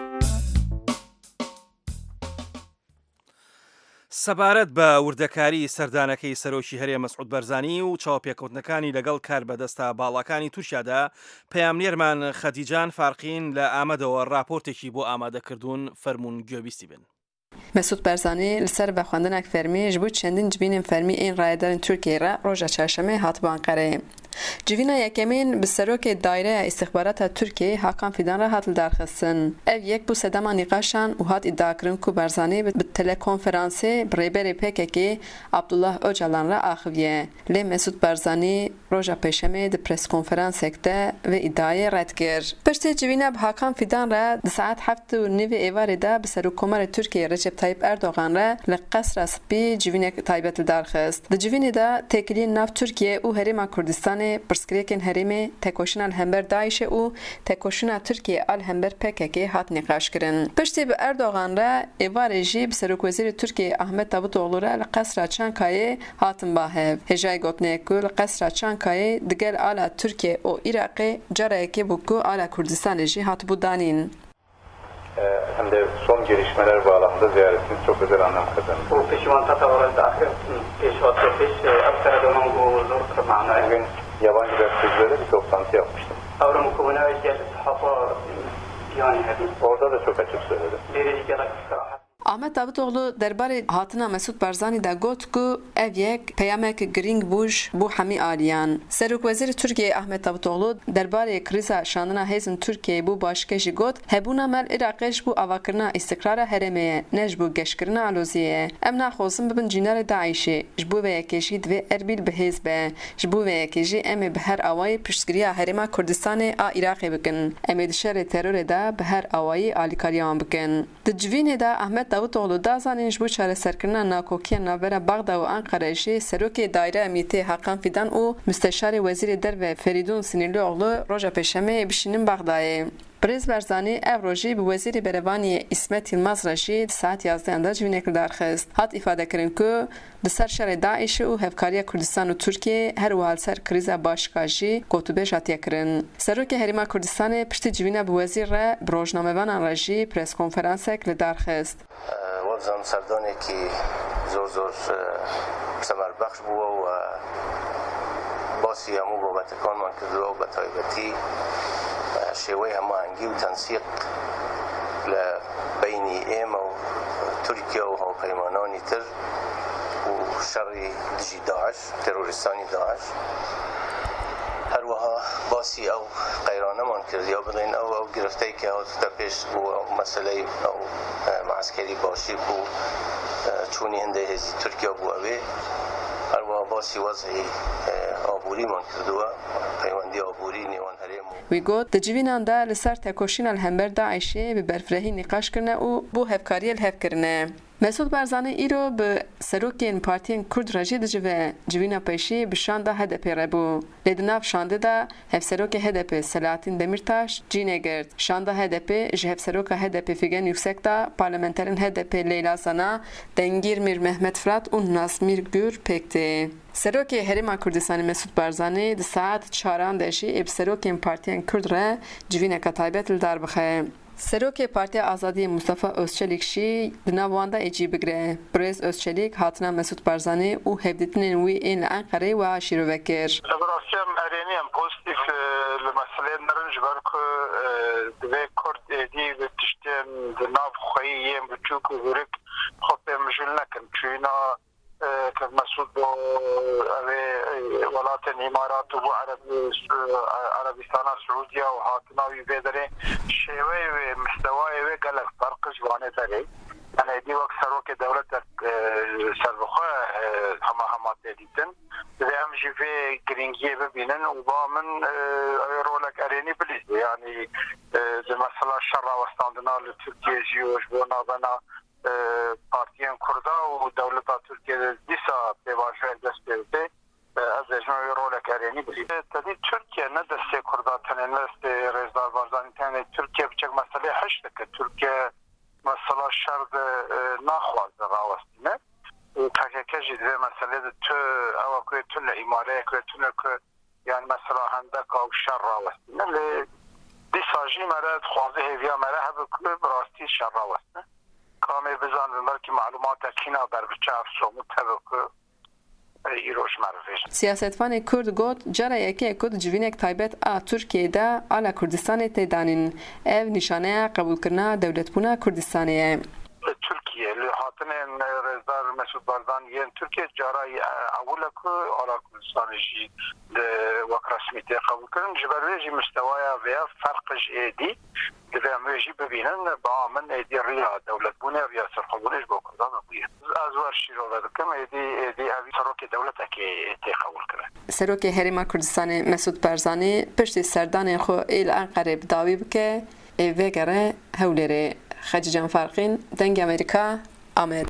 سەبارەت بە وردەکاری سەردانەکەی سەرۆکی هەرێم مەسعود بەرزانی و چاوپێکەوتنەکانی لەگەڵ کار بەدەستە باڵەکانی تووشیادا پەیامنێرمان خەدیجان فارقین لە ئامەدەوە راپۆرتێکی بۆ ئامادەکردوون فەرموون گوێبیستی بن. مسعود برزانی لسر بخواندنک فرمی جبو چندین جبین فرمی این رایدارن ترکیه را روژا چهارشنبه هات بانقره. جوینا یکمین به سروک دایره استخبارات ترکیه حاکم فیدان را هات درخستن. اف یک بو سدما نقاشان و هات ادعا کرن کو برزانی به تلکنفرانسی بریبر PKK عبدالله اوجالان را آخویه. لی مسعود برزانی روژا پیشمه ده پرس کنفرانس اکته و ادعای رد کرد. پشت جوینا به حاکم فیدان را ده ساعت 7:09 ایوار ده به سروکمر ترکیه رجب طیب اردوغان را لقصر اسبی جوینا تایبت درخست. ده جوینا ده تکلی ناف ترکیه و هریم کردستان پرسکریکن هریم تکوشن الهمبر داعش و تکوشن ترکیه الهمبر PKK هات نقاش کرن. پشتی به اردوغان را ایوار جیب سروک وزیر ترکیه احمد داوطوغلو را لقصر چانکای هاتن باهف. هجای گوتنه که لقصر چانکای دگل آلا ترکیه و عراق جرای که بکو آلا کردستان جی هات بودانین. Hem de son gelişmeler bağlamında ziyaretiniz çok özel anlam kazandı. Bu pişmanlıkta var da peşvatı Amsterdam'ın bu zor kırmağına bugün yabancı gazetecilerle bir toplantı yapmıştım. Avrupa Kumuna ve Hafa yani orada da çok açık söyledim. Biricik yarak Ahmet Davutoğlu derbarê hatina Mesut Barzanî de got ku ev yek peyamek girîng bûj bû hemî aliyan. Serokvezîr Tirkiye Ahmet Davutoğlu derbarê krîza şandina hêzên Tirkiye bû başkê jî got hebûna mel Iraqê ji bo avakirina îstiqrara herêmê ye ne ji bo geşkirina aloziyê ye. Em naxwazin bibin cînarê Daişê ji bo vê yekê jî divê Erbil bihêz be. Ji bo vê yekê jî em ê bi her awayî piştgiriya Herêma Kurdistanê a Iraqê bikin. Em ê di şerê terorê de bi her awayî alîkariyan bikin. Di civînê de Ahmet Davutoğlu da zanîn ji bo çareserkirina nakokiya navbera Bagda û Anqara jî serokê daîre emnîtê Hakan Fidan û müsteşarê Wezîrê Derve Ferîdûn Sinîlioğlu roja pêşemê bişînin Bagdayê. Birêz Barzanî ev rojî bi Wezîrê Berevaniyê İsmet Yılmaz re jî di saet 11 de civînek li darxist. Hat îfadekirin ku di ser şerê Daişê û hevkariya Kurdistan û Tirkiye her wiha li ser krîza başka jî gotûbêj hatiye kirin. Serokê Herêma Kurdistanê piştî civîna bi wezîr re bi rojnamevanan re jî preskonferansek li darxist. وەزان سەردانێکی زۆر سەمەربەخش بووە و باسی هەموو بابەتەکانمان کردووە و بە تایبەتی شێوەی هەماهەنگی و تەنسیق لە بینی ئێمە و تورکیا و هاوپەیمانانی تر و شەڕی دژی داعش تێرۆریستانی داعش هەروەها باسی ئەو قەیرانەمان کرد یا بڵێن ئەو گرفتەی کە هاتوتە پێش بۆ ئەو مەسەلەی ئەو معسکەری باشی بوو چوونی هەندێک هێزی تورکیا بوو ئەوێ هەروەها باسی وەزعی ئابووریمان کردووە پەیوەندی ئابووری نێوان هەرێم وی got di civînan de li ser tekoşîna li hember Daişê bi berfirehî nîqaş kirine û bû hevkariyê li hev kirine. Mesut Barzanî îro bi serokên partiyên Kurd re jî dicive civîna pêşî bi şanda HDP re bû. Lê di nav şandê de hevserokê HDP Selahattin Demirtaş cînê girt. Şanda HDP ji hevseroka HDP Figen Yüksek da parlamenterên HDP Leyla Zana, Dengir Mir Mehmet Fırat û Nasmir Gür pêktê. Serokê Herêma Kurdistanê Mesut Barzanî di saet 4 de jî ê bi serokên partiyên Kurd re civîneka taybet li dar bixe. Serokê Partiya Azadiyê Mustafa Özçelik jî di nav wan de êcî bigire. Birêz Özçelik hatina Mesut Barzanî û hevdîtinên wî ên li Enqereyê wiha şîrove kir. Rastiyem erêniyem pozitif li meseleyên mirin ji ber ku divê Kurd êdî bi tiştên di nav xweyî yên biçûk û hûrik xwe pê mijûl nekin. Çûyîna Mesut bo evê welatên îmarat û bo Erebistana Suûdiya û hatina wî vê derê şêweyê wê mistewayê wê gelek farq ji wanê derê. Yani êdî wek serokê dewletek serbixwe hema tê dîtin. Divê em jî vê giringiyê bibînin û ba min ew rolek erênî bilîze. Yani di mesela şerra westandina li Tirkiye jî û ji bo navbena partiyên Kurda û dewleta Tirkiye dîsa pêvajoya dest pê bide ez dêjim ew rolek erênî bilîze. Tedî Tirkiye ne destê Kurda tenê ne destê Rêzdar Barzanî tenê Tirkiye biçek meselê heş dike. Tirkiye mesela şer de naxwaze rawestîne. PKK jî divê meselê de tu ewa ku tu li îmareyek ve tu ne ku yani mesela hendeka û şer rawestîne lê dîsa jî mere dixwaze hêviya mere hebe ku bi rastî şer rawestine. Kamê bizanin belkî malumatek hîna berbiçe ev somut hebe ku Siyasetvanê Kurd got cara yekê ku di civînek taybet a Tirkiyeyê de ala Kurdistanê tê danîn. Ev nîşaneya qebûlkirina dewletbûna Kurdistanê ye. Tirkiye li هاتنين رزدار مسعود بارزان ين تركيا جاري أولك على كردستانجي وك رسميتي قبول كرن جبرويجي مستوايا فيها فرقش ايدي دفعميجي ببينن بعامن ايدي الرياض دولة بوني رياسة قبولش بوكردان ابويا ازوار شيرو ذلكم ايدي اوی سروك دولت اكي تي قبول كرن سروك هرما كردستان مسعود بارزاني پشت سردان خو ایل انقره بداوی بکه وگره هولره خجیجان فرقین دنگ امریکا آمد.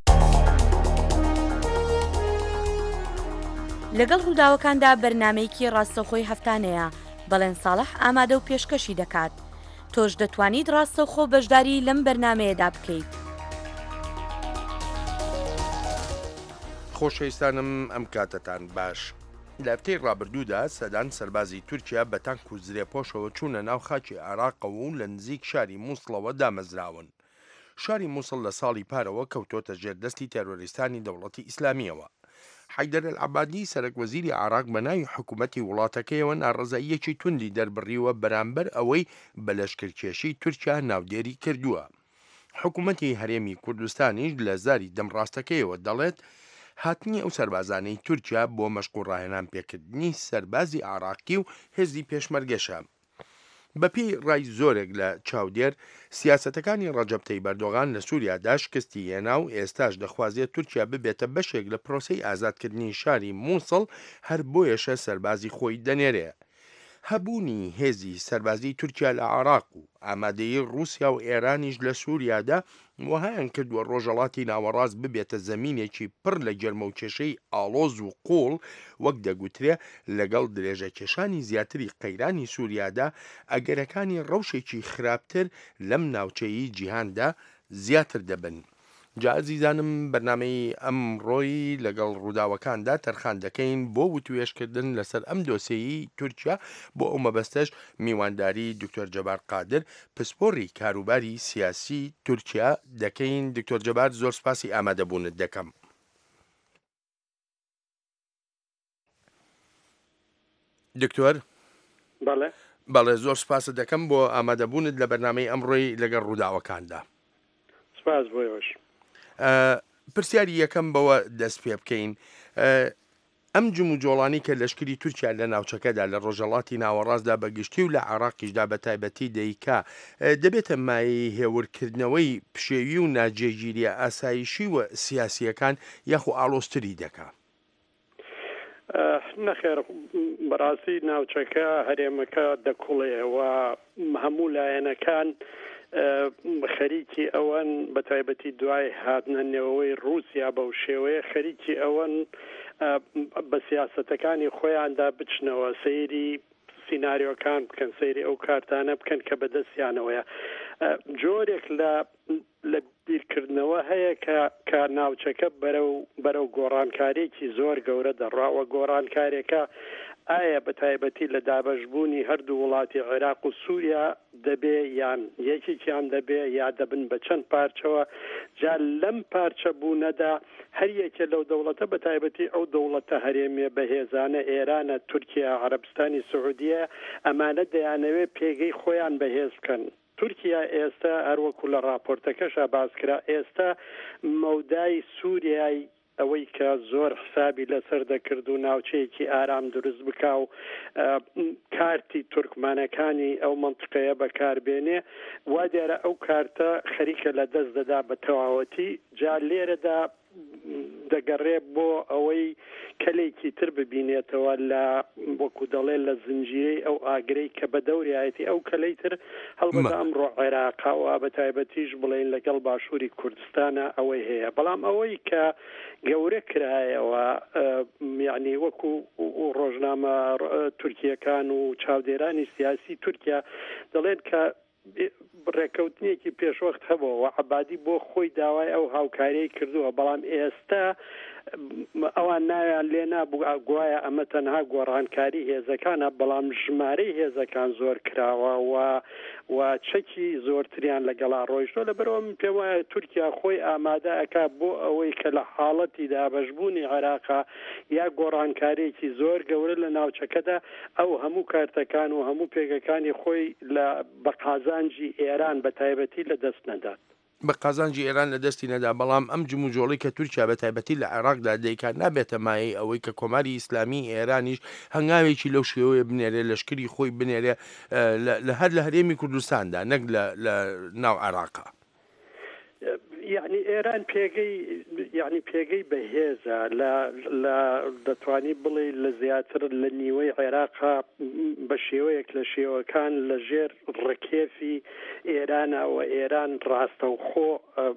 لەگەڵ ڕووداوەکاندا بەرنامەیەکی ڕاستەوخۆی هەفتانەیە بەڵێن ساڵح ئامادە و پێشکەشی دەکات. تۆش دەتوانیت ڕاستەوخۆ بەشداری لەم بەرنامەیەدا بکەیت. خۆشەویستانم ئەم کاتتان باش. لە هەفتەی ڕابردوودا سەدان سەربازی تورکیا بە تانک و زرێپۆشەوە چوونە ناو خاکی عێراقەوە و لە نزیک شاری مووسڵەوە دامەزراون. شاری مووسڵ لە ساڵی پارەوە کەوتۆتە ژێردەستی تەرۆریستانی دەوڵەتی ئیسلامیەوە. حیدەر العەبادی سەرۆک وەزیری عێراق بە ناوی حکوومەتی وڵاتەکەیەوە ناڕەزاییەکی توندی دەربڕیوە بەرامبەر ئەوەی بە لەشکرکێشی تورکیا ناودێری کردووە. حکوومەتی هەرێمی کوردستانیش لە زاری دەمڕاستەکەیەوە دەڵێت هاتنی ئەو سەربازانەی تورکیا بۆ مەشقوڕاهێنان پێکردنی سەربازی عێراقی و هێزی پێشمەرگەشە. بەپێی ڕای زۆرێک لە چاودێر سیاسەتەکانی ڕەجەب تەیب ئەردۆغان لە سووریا شکستی هێنا و ئێستاش دەخوازێت تورکیا ببێتە بەشێک لە پرۆسەی ئازادکردنی شاری مووسڵ هەر بۆیەشە سەربازی خۆی دەنێرێ. هەبوونی هێزی سەربازی تورکیا لە عێراق و ئامادەیی رووسیا و ئێرانیش لە سووریادا وهایان کردووە ڕۆژەڵاتی ناوەڕاست ببێتە زەمینێکی پڕ لە گەرمە و کێشەی ئاڵۆز و قوڵ وەک دەگوترێ لەگەڵ درێژەکێشانی زیاتری قەیرانی سووریادا ئەگەرەکانی ڕەوشێکی خراپتر لەم ناوچەیی جیهاندا زیاتر دەبن. جا ئەزیزانم بەرنامەی ئەمڕۆی لەگەڵ ڕووداوەکاندا تەرخان دەکەین بۆ وتوێشکردن لەسەر ئەم دۆسیەی تورکیا بۆ ئەو مەبەستەش میوانداری دکتۆر جەبار قادر پسپۆڕی کاروباری سیاسی تورکیا دەکەین. دکتۆر جەبار زۆر سپاسی ئامادەبوونت دەکەم. دکتۆر بەڵێ زۆر سپاس دەکەم بۆ ئامادەبوونت لە بەرنامەی ئەمڕۆی لەگەڵ ڕووداوەکاندا. سپاس بۆیەوەش. پرسیاری یەکەم بەوە دەست پێ بکەین. ئەم جم و جۆڵانی کە لەشکری تورکیا لە ناوچەکەدا لە ڕۆژەڵاتی ناوەڕاستدا بەگشتی و لە عێراقیشدا بە تایبەتی دەیکا دەبێتە مای هێورکردنەوەی پشێوی و ناجێگیریە ئاسایشی و سیاسیەکان یاخو ئاڵۆستری دەکا. نەخێر بەڕاستی ناوچەکە هەرێمەکە دەکوڵێەوە هەموو لایەنەکان خەریکی ئەوەن بە تایبەتی دوای هاتنەوەی رووسیا بەو شێوەیە خەریکی ئەوەن بە سیاسەتەکانی خۆیاندا بچنەوە سەیری سیناریۆکان بکەن سەیری ئەو کارتانە بکەن کە بەدەستیانەوەیە. جۆرێک لە بیرکردنەوە هەیە کە ناوچەکە بەرەو گۆڕانکارێکی زۆر گەورە دەڕاوە. گۆڕانکارێکە ئایا بە تایبەتی لە دابەشبوونی هەردوو وڵاتی عێراق و سووریا دەبێ یان یەکێکیان دەبێ یا دەبن بە چەند پارچەوە. جا لەم پارچە بوونەدا هەر یەکێ لەو دەوڵەتە بە تایبەتی ئەو دەوڵەتە هەرێمیە بەهێزانە ئێرانە تورکیا عەرەبستانی سعودیە ئەمانە دەیانەوێت پێگەی خۆیان بەهێز بکەن. تورکیا ئێستا هەروەکو لە راپۆرتەکەشە باسکرا ئێستا مەودای سووریای ئەوەی کە زۆر حسابی لەسەر دەکرد و ناوچەیەکی ئارام دروست بکا و کارتی تورکمانەکانی ئەو منطقەیە بەکاربێنێ وا دیارە ئەو کارتە خەریکە لە دەست دەدا بە تەواوەتی. جا لێرەدا دەگەڕێ بۆ ئەوەی کەلێکی تر ببینێتەوە لە وەکو دەڵێ لە زنجیرەی ئەو ئاگرەی کە بە دەوریایەتی ئەو کەلەی تر هەڵبەت ئەمڕۆ عێراقاوە بە تایبەتیش بڵێن لەگەڵ باشووری کوردستانە ئەوەی هەیە. بەڵام ئەوەی کە گەورە کرایەوە یعنی وەکو ڕۆژنامە تورکیەکان و چاودێرانی سیاسی تورکیا دەڵێن کە ڕێکەوتنیەکی پێشوەخت هەبەوە عەبادی بۆ خۆی داوای ئەو هاوکاریی کردووە بەڵام ئێستا ئەوان ناویان لێ نابوو گوایە ئەمە تەنها گۆڕانکاری هێزەکانە بەڵام ژمارەی هێزەکان زۆر کراوە و چەکی زۆرتریان لەگەڵا ڕۆیشتۆ لەبەرەوە من پێم وایە تورکیا خۆی ئامادە ئەکا بۆ ئەوەی کە لە حاڵەتی دابەشبوونی عێراقا یا گۆڕانکارێکی زۆر گەورە لە ناوچەکەدا ئەو هەموو کارتەکان و هەموو پێگەکانی خۆی لە بە قازانجی ئێران بە تایبەتی لە دەست نەدات. بە قازانجی ئێران لە دەستی نەدا بەڵام ئەم جموجۆڵی کە تورکیا بە تایبەتی لە عێراقدا دەیکات نابێتە مایەی ئەوەی کە کۆماری ئیسلامی ئێرانیش هەنگاوێکی لەو شێوەیە بنێرێ لەشکری خۆی بنێرێ لە هەرێمی کوردستاندا نەک لە ناو عێراقا. یعنی ئێران پێگەی بەهێزە لە دەتوانی بڵێ لە زیاتر لە نیوەی عێراقا بە شێوەیەک لە شێوەکان لە ژێر ڕکێفی ئێرانەوە ئێران ڕاستەوخۆ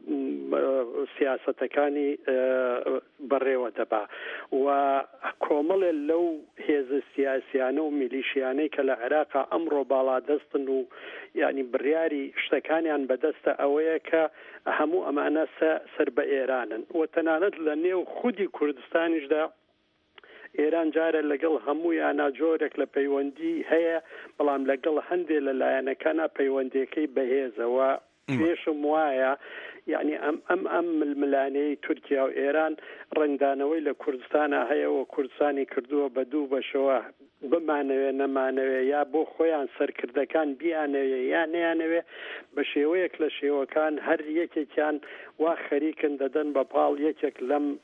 سیاسەتەکانی بەڕێوە دەبا و کۆمەڵێ لەو هێزە سیاسیانە و میلیشیانەی کە لە عێراقا ئەمڕۆ باڵادەستن و یعنی بڕیاری شتەکانیان بەدەستە ئەوەیە کە هەموو ئەمانە سەر بە ئێرانن و تەنانەت لە نێو خودی کوردستانیشدا ئێران جارە لەگەڵ هەموویان جۆرێک لە پەیوەندی هەیە بەڵام لەگەڵ هەندێک لە لایەنەکانە پەیوەندیەکەی بەهێزەوە پێشم وایە یعنی ئەم ململانەی تورکیا و ئێران ڕنگدانەوەی لە کوردستانە هەیە و کوردستانی کردووە بە دوو بەشەوە بمانەوێ نەمانەوێ یا بۆ خۆیان سەرکردەکان بیانەوێ یا نەیانەوێ بە شێوەیەک لە شێوەکان هەر یەکێکیان وا خەریکن دەدەن بە پاڵ یەکێک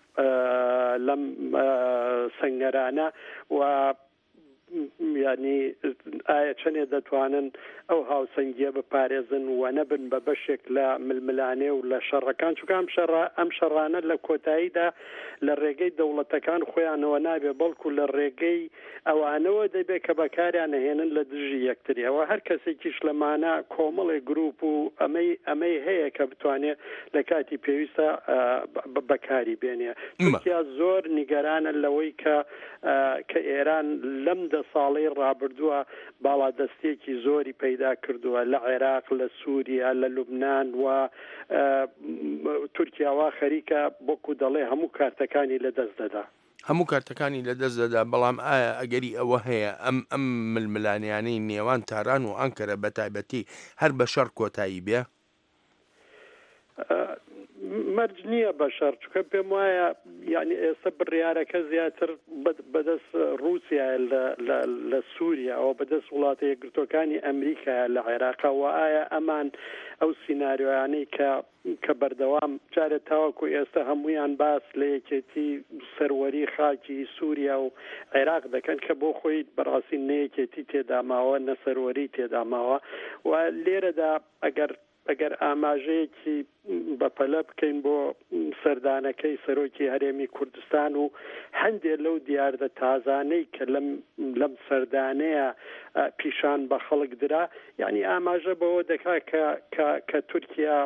لەم سەنگەرانە و ینی ئایا چەندێ دەتوانن ئەو هاوسەنگیە بپارێزن و نەبن بە بەشێک لە ململانێ و لە شەڕەکان چونکە ئەم شەڕانە لە کۆتاییدا لە ڕێگەی دەوڵەتەکان خۆیانەوە نابێ بەڵکو لە ڕێگەی ئەوانەوە دەبێت کە بەکاریان نەهێنن لە دژی یەکتریەوە هەر کەسێکیش لەمانە کۆمەڵی گروپ و ئەمەی هەیە کە بتوانێت لە کاتی پێویستە بەکاری بێنێ تورکیا زۆر نیگەرانە لەوەی کە ئێران لەم ساڵەی ڕابردووە باڵادەستێکی زۆری پەیدا کردووە لە عێراق لە سووریا لە لوبنان و تورکیاوا خەریکە بۆکو دەڵێ هەموو کارتەکانی لەدەست دەدا هەموو کارتەکانی لەدەست دەدا بەڵام ئایا ئەگەری ئەوە هەیە ئەم ململانیانەی نێوان تاران و ئەنکەرە بە تایبەتی هەر بە شەڕ کۆتایی بێ مەرج نییە بە شەڕ چکە پێم وایە یعنی ئێستا بڕیارەکە زیاتر بەدەست رووسیا لە سووریا ئەوە بەدەست وڵاتە یەکگرتوەکانی ئەمریکا لە عێراقا و ئایا ئەمان ئەو سیناریۆیانەی کە بەردەوام جارێت تاوەکو ئێستا هەمویان باس لە یەکێتی سەروەری خاکی سووریا و عێراق دەکەن کە بۆ خۆی بەڕاستی نەیەکێتی تێداماوە نەسەروەری تێداماوە و لێرەدا ئەگەر ئاماژەیەکی بەپەلە بکەین بۆ سەردانەکەی سەرۆکی هەرێمی کوردستان و هەندێک لەو دیاردە تازانەی کە لەم سەردانەیە پیشان بە خەڵک درا یعنی ئاماژە بەوە دەکات کە تورکیا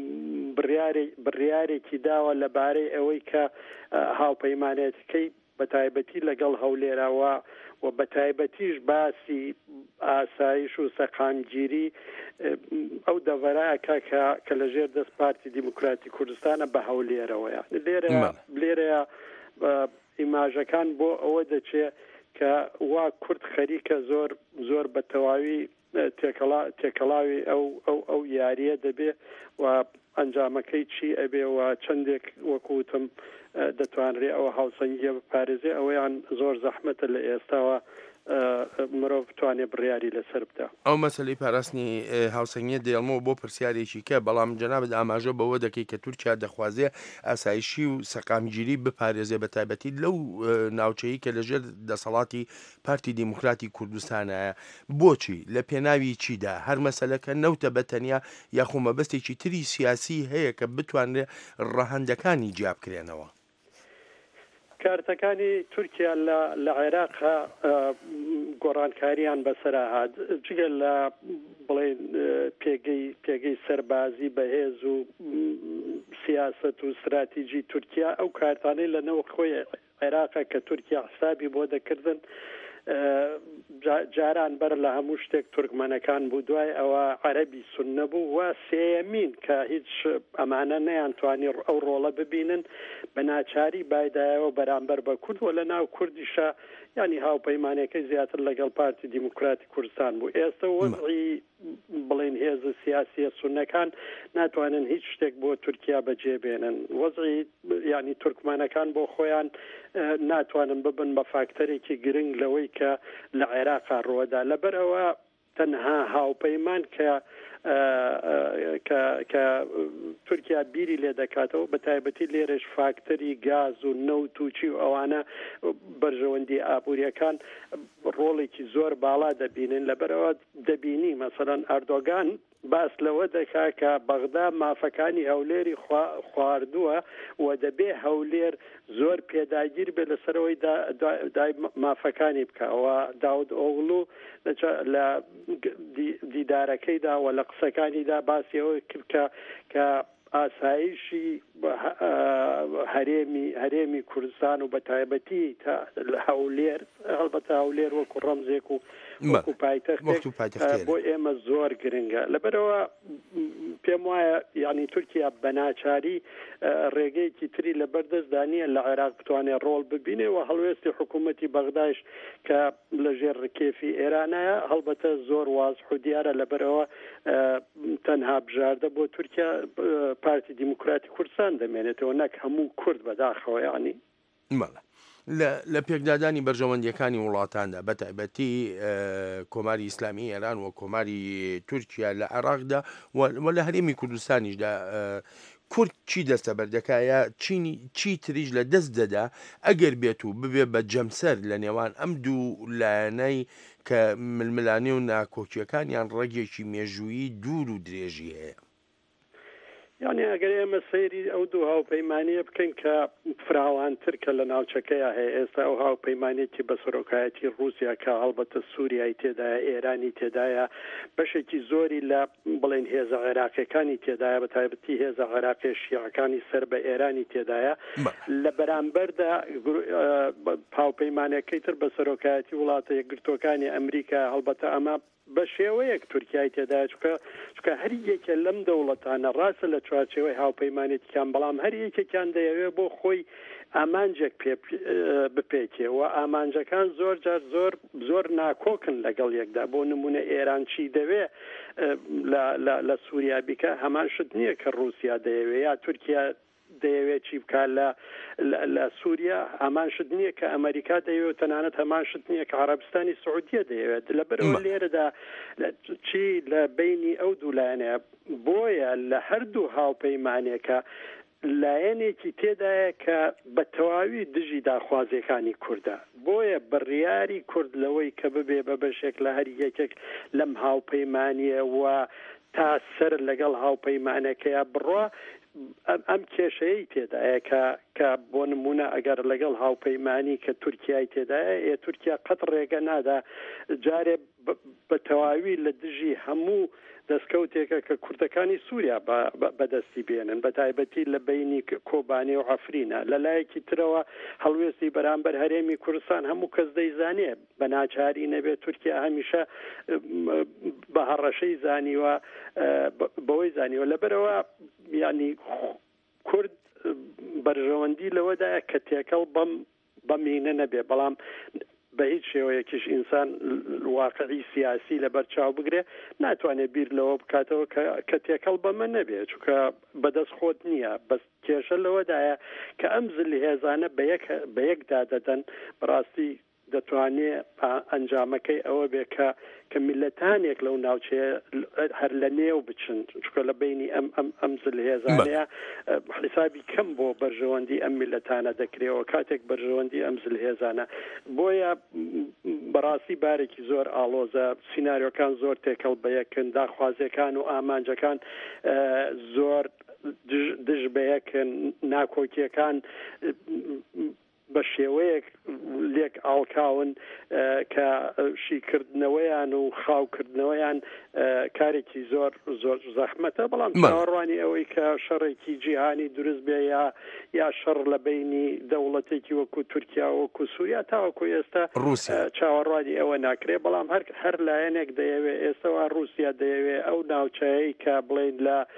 بڕیارێکی داوە لەبارەی ئەوەی کە هاوپەیمانێتەکەی بە تایبەتی لەگەڵ هەولێراوە و بە تایبەتیش باسی ئاسایش و سەقامگیری ئەو دەڤەرایەکە کە لەژێر دەست پارتی دیموکراتی کوردستانە بە هەولێرەوەیە لێرەیە ئیماژەکان بۆ ئەوە دەچێت کە وا کورد خەریکە زۆر بە تەواوی تێکەڵاوی ئەو یاریە دەبێ و ئەنجامەکەی چی ئەبێ و چەندێک وەکوتم دەتوانرێ ئەوە هاوسەنگیە بپارێزێ ئەوەیان زۆر زەحمەتە لە ئێستاوە مرۆڤ بتوانێت بڕیاری لەسەر بدە ئەو مەسەلەی پاراستنی هاوسەنگیە دێڵمەوە بۆ پرسیارێکی کە بەڵام جەنابەت ئاماژە بەوە دەکەی کە تورکیا دەخوازێ ئاسایشی و سەقامگیری بپارێزێ بە تایبەتی لەو ناوچەیی کە لەژێر دەسەڵاتی پارتی دیموکراتی کوردستانایە بۆچی لە پێناوی چیدا هەر مەسەلەکە نەوتە بەتەنیا یاخۆ مەبەستێکی تری سیاسی هەیە کە بتوانرێ ڕەهەندەکانی جیاب بکرێنەوە کارتەکانی تورکیا لە عێراقا گۆڕانکاریان بەسەرا هات جگە لە بڵێن پێگەی سەربازی بەهێز و سیاست و استراتیژی تورکیا ئەو کارتانەی لەنەوە خۆی عێراقا کە تورکیا حسابی بۆ دەکردن جاران بەر لە هەموو شتێک تورکمەنەکان بوو دوای ئەوە عەرەبی سوننە بوو و سێیەمین کە هیچ ئەمانە نەیانتوانی ئەو ڕۆڵە ببینن بە ناچاری بایدایەوە بەرامبەر بە کورد و لە ناو کوردیشە ینی هاوپەیمانەکەی زیاتر لەگەڵ پارتی دیموکراتی کوردستان بوو ئێستا وەزعی بڵێن هێزە سیاسیە سوننەکان ناتوانن هیچ شتێک بۆ تورکیا بەجێبێنن وەزعی ینی تورکمانەکان بۆ خۆیان ناتوانن ببن بە فاکتەرێکی گرنگ لەوەی کە لە عێراقا ڕۆدا لەبەرەوە تەنها هاوپەیمان کە کە تورکیا بیری لێ دەکاتەوە بە تایبەتی لێرەش فاکتەری گاز و نەوت و چی و ئەوانە بەرژەوەندی ئابوووریەکان ڕۆڵێکی زۆر باڵا دەبینن لەبەرەوە دەبینی مەسەڵەن ئەردۆگان باس لەوە دەکا کە بەغدا مافەکانی هەولێری خواردووە و دەبێ هەولێر زۆر پێداگیر بێ لەسەرەوەی دای مافەکانی بکەوە داود ئۆغڵو لە دیدارەکەیدا و لە قسەکانیدا باسیەوەی کرد کە ئاسایشی هەرێمی کوردستان و بە تایبەتی هەولێر هەڵبەتە هەولێر وەکو ڕەمزێک و وەکو پایتەختێک بۆ ئێمە زۆر گرنگە لەبەرەوە پێم وایە یعنی تورکیا بەناچاری ڕێگەیەکی تری لە بەردەستدانیە لە عێراق بتوانێت ڕۆڵ ببینێ و هەڵوێستی حکوومەتی بەغدایش کە لەژێر ڕکێفی ئێرانایە هەڵبەتە زۆر واضح و دیارە لەبەرەوە تەنها بژاردە بۆ تورکیا پارتی دیموکراتی کوردستان دەمێنێتەوە نەک هەموو کورد بەداخەوە یعنی لە پێکدادانی بەرژەوەندیەکانی وڵاتاندا بە تایبەتی کۆماری ئیسلامی ئێران و کۆماری تورکیا لە عێراقدا و لە هەرێمی کوردستانیشدا کورد چی دەستە بەردەکایە چی تریش لە دەست دەدا ئەگەر بێت و ببێ بە جەمسەر لە نێوان ئەم دوو لایەنەی کە ململانێ و ناکۆکیەکانیان ڕێگێکی مێژوویی دوور و درێژی هەیە یعنی ئەگەر ئێمە سەیری ئەو دوو هاوپەیمانیە بکەین کە فراوانتر کە لە ناوچەکەیە هەیە ئێستا ئەو هاوپەیمانێکی بە سەرۆکایەتی رووسیا کە هەڵبەتە سووریای تێدایە ئێرانی تێدایە بەشێکی زۆری لە بڵێن هێزە عێراقیەکانی تێدایە بە تایبەتی هێزە عێراقی شیعەکانی سەر بە ئێرانی تێدایە لە بەرامبەردا هاوپەیمانەکەی تر بە سەرۆکایەتی وڵاتە یەکگرتوەکانی ئەمریکا هەڵبەتە ئەمە بە شێوەیەک تورکیای تێدا چکە هەر یەکێ لەم دەوڵەتانە ڕاستە لە چوارچێوەی هاوپەیمانێتیان بەڵام هەر یەکێکیان دەیەوێت بۆ خۆی ئامانجێک بپێکێەوە ئامانجەکان زۆر جار زۆر ناکۆکن لەگەڵ یەکدا بۆ نمونە ئێران چی دەوێ لە سووریا بیکە هەمان شت نییە کە رووسیا دەیەوێت یا تورکیا دەیەوێت چی بکە لە سووریا هەمان شت نییە کە ئەمریکا دەیەوێت تەنانەت هەمان شت نییە کە عەرەبستانی سعودیە دەیەوێت لەبەرەوە لێرەدا چی لە بینی ئەو دوولایەنەیە بۆیە لە هەردوو هاوپەیمانێکە لایەنێکی تێدایە کە بە تەواوی دژی داخوازیەکانی کووردە بۆیە بڕیاری کورد لەوەی کە ببێ بە بەشێک لە هەر یەکێک لەم هاوپەیمانیە و تا سەر لەگەڵ هاوپەیمانەکەیە بڕوا ئەم کێشەیە تێدایە کە بۆ نمونە ئەگەر لەگەڵ هاوپەیمانی کە تورکیای تێدایە تورکیا قەت ڕێگە نادا جارێ بە تەواوی لە دژی هەموو دەستکەوتێکە کە کوردەکانی سووریا بەدەستی بێنن بە تایبەتی لە بینی کۆبانێ و عەفرینە لە لایەکی ترەوە هەڵوێستی بەرامبەر هەرێمی کوردستان هەموو کەس دەیزانێ بە ناچاری نەبێت تورکیا هەمیشە بە هەڕەشەی زانیوە بەوەی زانیوە لەبەرەوە ینی کورد بەرژەوەندی لەوەدایە کە تێکەڵ بەمینە نەبێ بەڵام بە هیچ شێوەیەکیش ئینسان واقعی سیاسی لە بەرچاو بگرێ ناتوانێت بیر لەوە بکاتەوە کە تێکەڵ بەمە نەبێ چونکە بەدەست خۆت نییە بەس کێشە لەوەدایە کە ئەم زلی هێزانە بە یەکدا دەدەن بەڕاستی دەتوانێت ئەنجامەکەی ئەوە بێ کە میلەتانێک لەو ناوچەیە هەر لە نێو بچن چونکە لە بینی ئەم زلی هێزانەیە حسابی کەم بۆ بەرژەوەندی ئەم میلەتانە دەکرێەوە کاتێک بەرژەوەندی ئەم زلی هێزانە بۆیە بەڕاستی بارێکی زۆر ئاڵۆزە سیناریۆکان زۆر تێکەڵ بە یەکن داخوازیەکان و ئامانجەکان زۆر دژ بە یەکن ناکۆکیەکان بە شێوەیەک لێک ئاڵکاون کە شیکردنەوەیان و خاوکردنەوەیان کارێکی زۆر زەحمەتە بەڵام چاوەڕوانی ئەوەی کە شەڕێکی جیهانی دروست بێ یا شەڕ لە بینی دەوڵەتێکی وەکو تورکیا وەکو سووریا تاوەکو ئێستا چاوەڕوانی ئەوە ناکرێ بەڵام هەر لایەنێک دەیەوێ ئێستاوا رووسیا دەیەوێ ئەو ناوچەیە کە بڵێن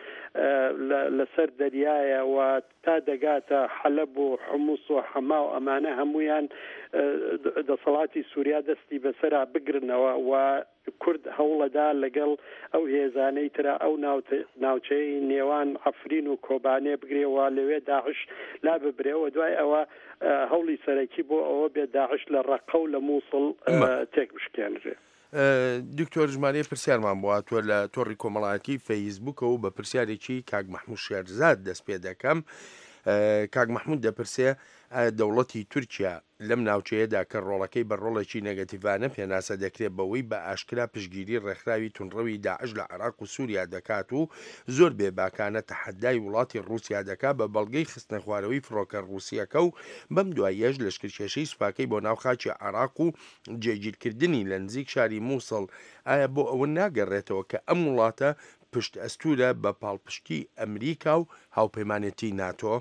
لەسەر دەریایە و تا دەگاتە حەلەب و حموس و حەما و ئەمانە هەمویان دەسەڵاتی سووریا دەستی بەسەرا بگرنەوە و کورد هەوڵەدا لەگەڵ ئەو هێزانەی ترا ئەو ناوچەی نێوان عەفرین و کۆبانێ بگرێەوە لەوێ داعش لا ببرێەوە دوای ئەوە هەوڵی سەرەکی بۆ ئەوە بێ داعش لە ڕەقە و لە مووسڵ تێک بشکێنرێ دکتۆر ژمارە پرسیارمان بواتوە لە تۆڕی کۆمەڵایەتی فەیسبووکە و بە پرسیارێکی کاک مەحموود شێرزاد دەست پێ دەکەم. کاک مەحموود دەپرسێ دەوڵەتی تورکیا لەم ناوچەیەدا کە ڕۆڵەکەی بە ڕۆڵێکی نەگەتیڤانە پێناسە دەکرێت بەوەی بە ئاشکرا پشگیری ڕێکخراوی تونڕەوی داعش لە عێراق و سووریا دەکات و زۆر بێباکانە تەحەدای وڵاتی ڕووسیا دەکات بە بەڵگەی خستنە خوارەوەی فڕۆکە ڕووسیەکە و بەم دوایەش لەشکرکێشەی سوپاکەی بۆ ناو خاکی عێراق و جێگیرکردنی لە نزیک شاری مووسڵ ئایا بۆ ئەوە ناگەڕێتەوە کە ئەم وڵاتە پشت ئەستورە بە پاڵپشتی ئەمریکا و هاوپەیمانێتی ناتۆ؟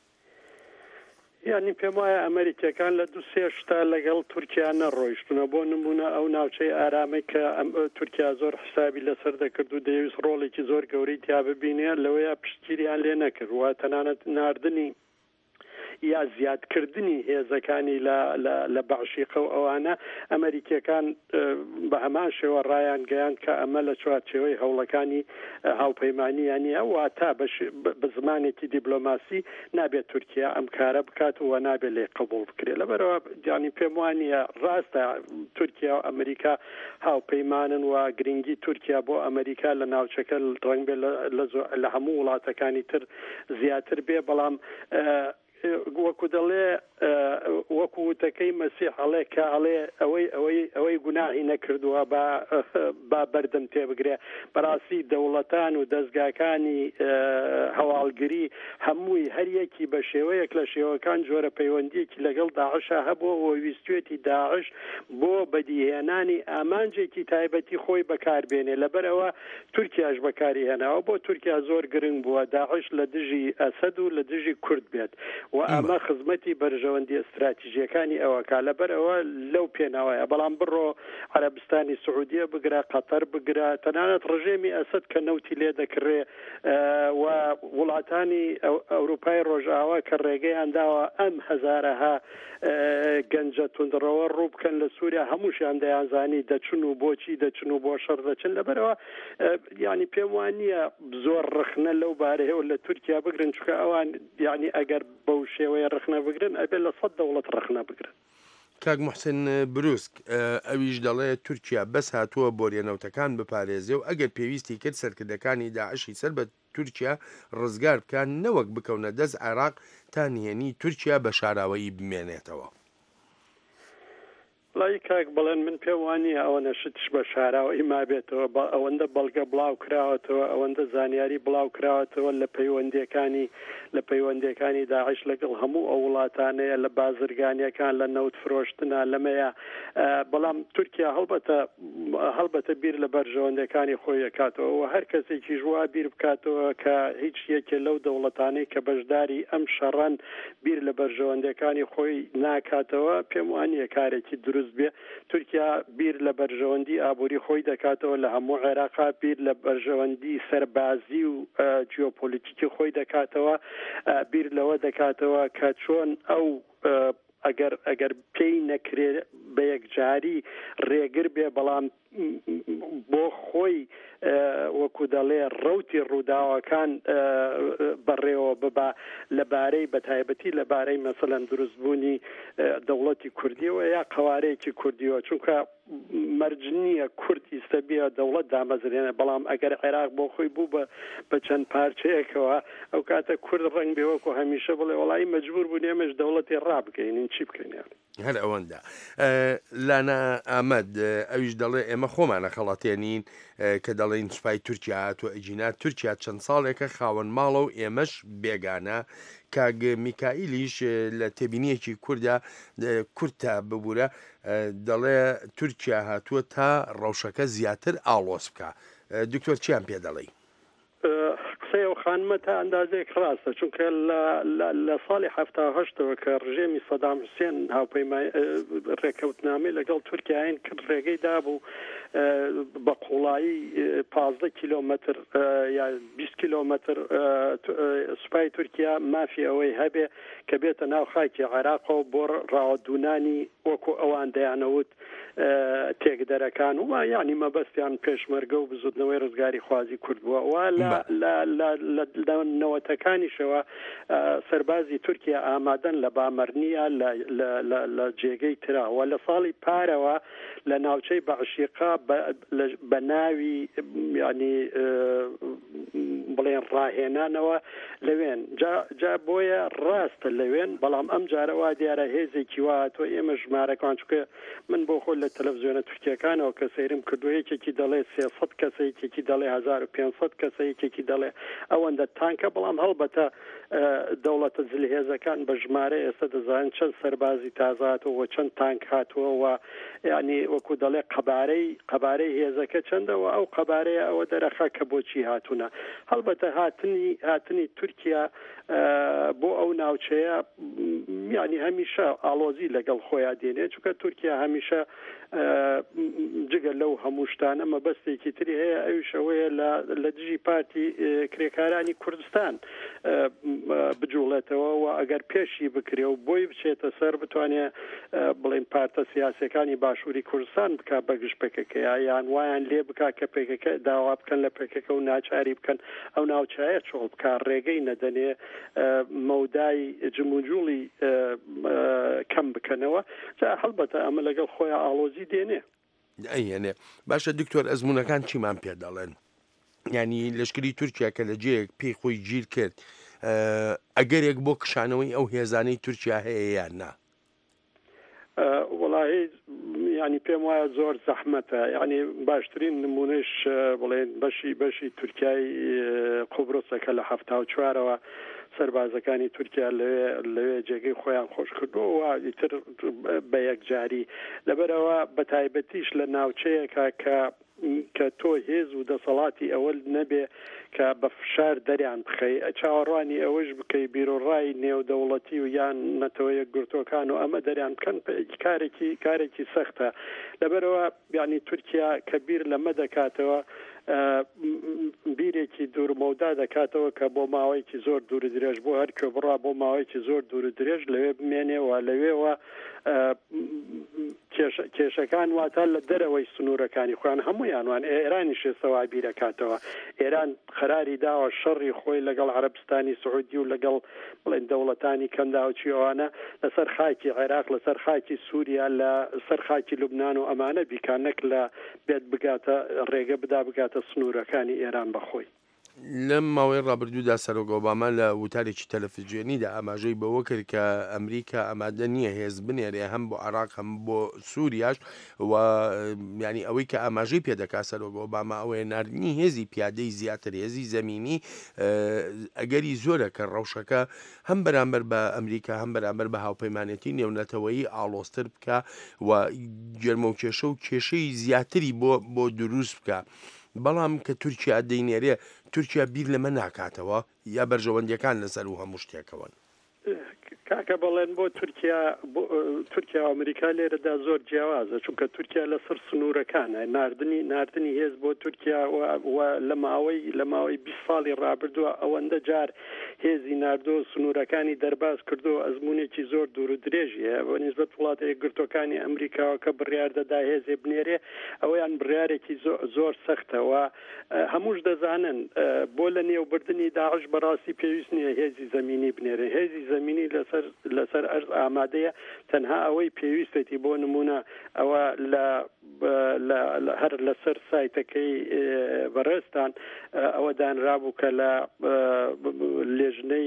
یعنی پێم وایە ئەمریکەکان لە دو سێ شتا لەگەڵ تورکیا نەڕۆیشتونە بۆ نمونە ئەو ناوچەی ئارامەی کە تورکیا زۆر حسابی لەسەر دەکرد و دەویست ڕۆڵێکی زۆر گەورەی تیا ببینێ لەوەیە پشتگیریان لێ نەکرد وە تەنانەت ناردنی یا زیادکردنی هێزەکانی لە بەعشیقە و ئەوانە ئەمریکیەکان بە هەمان شێوە ڕایان گەیان کە ئەمە لە چوارچێوەی هەوڵەکانی هاوپەیمانیانی ئەوواتا بە زمانێکی دیبلۆماسی نابێت تورکیا ئەم کارە بکات و نابێت لێ قبول بکرێت لەبەرەوە جانی پێم وانە ڕاستە تورکیا و ئەمریکا هاوپەیمانن و گرنگی تورکیا بۆ ئەمریکا لە ناوچەکە ڕەنگ بێ لە هەموو وڵاتەکانی تر زیاتر بێ بەڵام وەکو دەڵێ وەکو وتەکەی مەسیح هەڵێ کە هەڵێ ئەوەی گوناهی نەکردووە با بەردەم تێبگرێ بەڕاستی دەوڵەتان و دەستگاکانی هەواڵگری هەمووی هەریەکی بە شێوەیەک لە شێوەکان جۆرە پەیوەندیەکی لەگەڵ داعشە هەبووە و ویستوێتی داعش بۆ بەدیهێنانی ئامانجێکی تایبەتی خۆی بەکاربێنێ لەبەرەوە تورکیاش بەکاری هێناوە بۆ تورکیا زۆر گرنگ بووە داعش لە دژی ئەسەد و لە دژی کورد بێت و ئەمە خزمەتی بەرژەوەندی استراتیژیەکانی ئەوەکە لەبەرەوە لەو پێناوایە بەڵام بڕۆ عەرەبستانی سعودیە بگرە قەتەر بگرە تەنانەت ڕژێمی ئەسەد کە نەوتی لێ دەکڕێ و وڵاتانی ئەوروپای ڕۆژئاوا کە ڕێگەیان داوە ئەم هەزارەها گەنجە توندڕەوە ڕوو بکەن لە سووریا هەمووشیان دەیانزانی دەچن و بۆچی دەچن و بۆ شەڕ دەچن لەبەرەوە یعنی پێم وانە زۆر ڕخنە لەو بارەیەوە لە تورکیا بگرن چکە ئەوان یعنی ئەگەر بەو شێوەیە ڕخنە بگرن ئەبێ لە 100 دەوڵەت ڕخنە بگرن. کاک محسن بروسک ئەویش دەڵێ تورکیا بەس هاتووە بۆریەنەوتەکان بپارێزێ و ئەگەر پێویستی کرد سەرکردەکانی داعشی سەر بە تورکیا ڕزگار بکەن نەوەک بکەونە دەست عێراق تا نهێنی تورکیا بە شاراوەیی بمێنێتەوە. لای کاک بڵێن من پێم وانە ئەوە نەشتش بە شاراوەی ما بێتەوە ئەوەندە بەڵگە بڵاو کراوەتەوە ئەوەندە زانیاری بڵاو کراوەتەوە لە پەیوەندەکانی داعش لەگەڵ هەموو ئەو وڵاتانەیە لە بازرگانیەکان لە نەوت فرۆشتنە لەمەیە بەڵام تورکیا هەڵبەتە بیر لە بەرژەوەندەکانی خۆی دەکاتەوە و هەر کەسێکی ژوا بیر بکاتەوە کە هیچ یەکێ لەو دەوڵەتانەی کە بەشداری ئەم شەڕەن بیر لە بەرژەوەندەکانی خۆی ناکاتەوە پێم وانە کارێکی دروست بێ تورکیا بیر لە بەرژەوەندی ئابووری خۆی دەکاتەوە لە هەموو عێراقا بیر لە بەرژەوەندی سەربازی و جیۆپۆلیتیکی خۆی دەکاتەوە بیر لەوە دەکاتەوە کە چۆن ئەو ئەگەر پێی نەکرێ بە یەکجاری ڕێگر بێ بەڵام بۆ خۆی وەکو دەڵێ ڕەوتی ڕووداوەکان بەڕێوە ببا لەبارەی بەتایبەتی لەبارەی مەسەلەن دروستبوونی دەوڵەتی کوردیەوە یا قەوارەیەکی کوردیەوە چونکە مەرجنیە کورد ئیستەبیە دەوڵەت دامەزرێنە بەڵام ئەگەر عێراق بۆ خۆی بوو بە چەند پارچەیەکەوە ئەو کاتە کورد ڕنگ بێ وەکو هەمیشە بڵێ وەڵی مەجبور بوون ئێمەش دەوڵەتی ڕابگەینین چی بکەین هەر ئەوەندا لانا ئامەد ئەویش دەڵێ ئێمە خۆمانە خەڵاتێنین کە دەڵێن سوپای تورکیا هاتووە ئەجینات تورکیا چەند ساڵێکە خاوەن ماڵە و ئێمەش بێگانە کاگ میکائیلیش لە تێبینیەکی کورتە ببوورە دەڵێ تورکیا هاتووە تا ڕەوشەکە زیاتر ئاڵۆز بکە دکتۆر چیان پێ دەڵێ؟ قسەی ئەو خانمە تا ئەندازەیەک ڕاستە چونکە لە ساڵی 1970ەوە کە ڕژێمی سەدام حوسێن هاوپەیمانی ڕێکەوتنامەی لەگەڵ تورکیاین کرد ڕێگەی دابوو بە قوڵایی 15 کیلۆمەتر یا 20 کیلۆمەتر سوپای تورکیا مافی ئەوەی هەبێ کە بێتە ناو خاکی عێراقەوە بۆ ڕاوەدونانی وەکو ئەوان دەیانەوت تێکدەرەکان و یعنی مەبەستیان پێشمەرگە و بزودنەوەی ڕزگاری خوازی کورد بووە و لە نەوەتەکانیشەوە سەربازی تورکیا ئامادەن لە بامەرنیە لە جێگەی تراوە لە ساڵی پارەوە لە ناوچەی بەعشیقا بە ناوی ینی بڵێن ڕاهێنانەوە لەوێن جا بۆیە ڕاستە لەوێن بەڵام ئەم جارەوە دیارە هێزێکی وا تۆ ئێمە ژمارەکان چکە من بۆ خۆ لە تەلەڤیزیۆنە تورکیەکانەوە کە سەیرم کردو یەکێکی دەڵێ 300 کەسە یەکێکی دەڵێ 1500 کەسە یەکێکی دەڵێ ئەوەندە تانکە بەڵام هەڵبەتە دەوڵەتە جلهێزەکان بە ژمارە ئێستا دەزانن چەند سەربازی تازاتەوە چەند تانک هاتووە ینی وەکو دەڵێ قەبارەی هێزەکە چەندەوە ئەو قەبارەیە ئەوە دەرەخە کە بۆچی هاتوونە هەڵبەتە هاتنی تورکیا بۆ ئەو ناوچەیە ینی هەمیشە ئاڵۆزی لەگەڵ خۆیان دێنێ چونکە تورکیا هەمیشە جگە لەو هەموو شتانە مەبەستێکی تری هەیە ئەویشەوەیە لە دژی پارتی کرێکارانی کوردستان بجوڵێتەوە و ئەگەر پێشی بکرێ و بۆی بچێتە سەر بتوانێت بڵێن پارتە سیاسەکانی باشووری کوردستان بک بە گشت پێکەکەیە یان وایان لێ بک کە پێکەکە داوا بکەن لە پێکەکە و ناچاری بکەن ئەو ناوچایە چۆڵ بکە ڕێگەی نەدەنێ مەودای جموجوڵی کەم بکەنەوە جا هەڵبەتە ئەمە لەگەڵ خۆیان ئاڵۆزی دێنێ ئەیێنێ باشە دکتۆر ئەزمونونەکان چیمان پێ دەڵێن ینی لەشکری تورکیا کە لە جەیەک پێی خۆی گیر کرد ئەگەرێک بۆ کشانەوەی ئەو هێزانەی تورکیا هەیە یان نا وڵی ینی پێم وایە زۆر زەحمەتە ینی باشترین نمونەش بڵێن بەشی تورکیای قوبرسەکە لە 74ەوە سەربازەکانی تورکیا لەوێ جێگەی خۆیان خۆش کردووە ئیتر بە یەکجاری لەبەرەوە بە تایبەتیش لە ناوچەیەکە کە تۆ هێز و دەسەڵاتی ئەوە نەبێ کە بە فشار دەریان بخەی چاوەڕوانی ئەوەش بکەی بیرۆڕای نێودەوڵەتی و یان نەتەوەیە گرتوەکان و ئەمە دەریان بکەن کارێکی سەختە لەبەرەوە ینی تورکیا کە بیر لەمە دەکاتەوە بیرێکی دوورمەودا دەکاتەوە کە بۆ ماوەیەکی زۆر دوور درێژ بۆ هەر کێ بڕا بۆ ماوەیەکی زۆر دوور درێژ لەوێ بمێنێەوە لەوێەوە کێشەکان واتە لە دەرەوەی سنوورەکانی خۆیان هەموویانوان ئێرانی شێسەوا بیرەکاتەوە ئێران قەراری داوە شەڕی خۆی لەگەڵ عەرەبستانی سعودی و لەگەڵ بڵێن دەوڵەتانی کەنداوچیەوەوانە لەسەر خاکی عێراق لەسەر خاکی سووریا لە سەر خاکی لوبنان و ئەمانە بیکانەک لە بێت بگاتە ڕێگە بدا بگاتە سنوورەکانی ئێران بەخۆی لەم ماوەی ڕابردوودا سەرۆک ئۆباما لە وتارێکی تەلەڤیزیۆنیدا ئاماژەی بەوە کرد کە ئەمریکا ئامادە نییە هێز بنێرێ هەم بۆ عێراق هەم بۆ سووریاش و ینی ئەوەی کە ئاماژەی پێدەکا سەرۆک ئۆباما ئەوەیە ناردنی هێزی پیادەی زیاتر هێزی زەمینی ئەگەری زۆرە کە ڕەوشەکە هەم بەرامبەر بە ئەمریکا هەم بەرامبەر بە هاوپەیمانەتی نێونەتەوەیی ئاڵۆستر بکە و گەرمە و کێشە و کێشەی زیاتری بۆ دروست بکە بەڵام کە تورکیا دەینێرێ تورکیا بیر لەمە ناکاتەوە یا بەرژەوەندیەکان لەسەر و هەموو شتێکەوەن کاکە بەڵێن بۆ تورکیا و ئەمریکا لێرەدا زۆر جیاوازە چونکە تورکیا لەسەر سنوورەکانە ناردنی هێز بۆ تورکیا لە ماوەی 20 ساڵی ڕابردووە ئەوەندە جار هێزی ناردۆ سنوورەکانی دەرباز کردو ئەزمونێکی زۆر دوور و درێژیە بە نسبەت وڵاتە یەکگرتوەکانی ئەمریکاوە کە بڕیار دەدا هێزێ بنێرێ ئەویان بڕیارێکی زۆر سەختەوە هەمووش دەزانن بۆ لە نێوبردننی داعش بەڕاستی پێویست نییە هێزی زەمینی بنێرێ هێزی زەمینی لەسەر ئەرز ئامادەیە تەنها ئەوەی پێویستێتی بۆ نمونە ئەوە هەر لەسەر سایتەکەی بەڕێستان ئەوە دانرابوو کە لە لێژنەی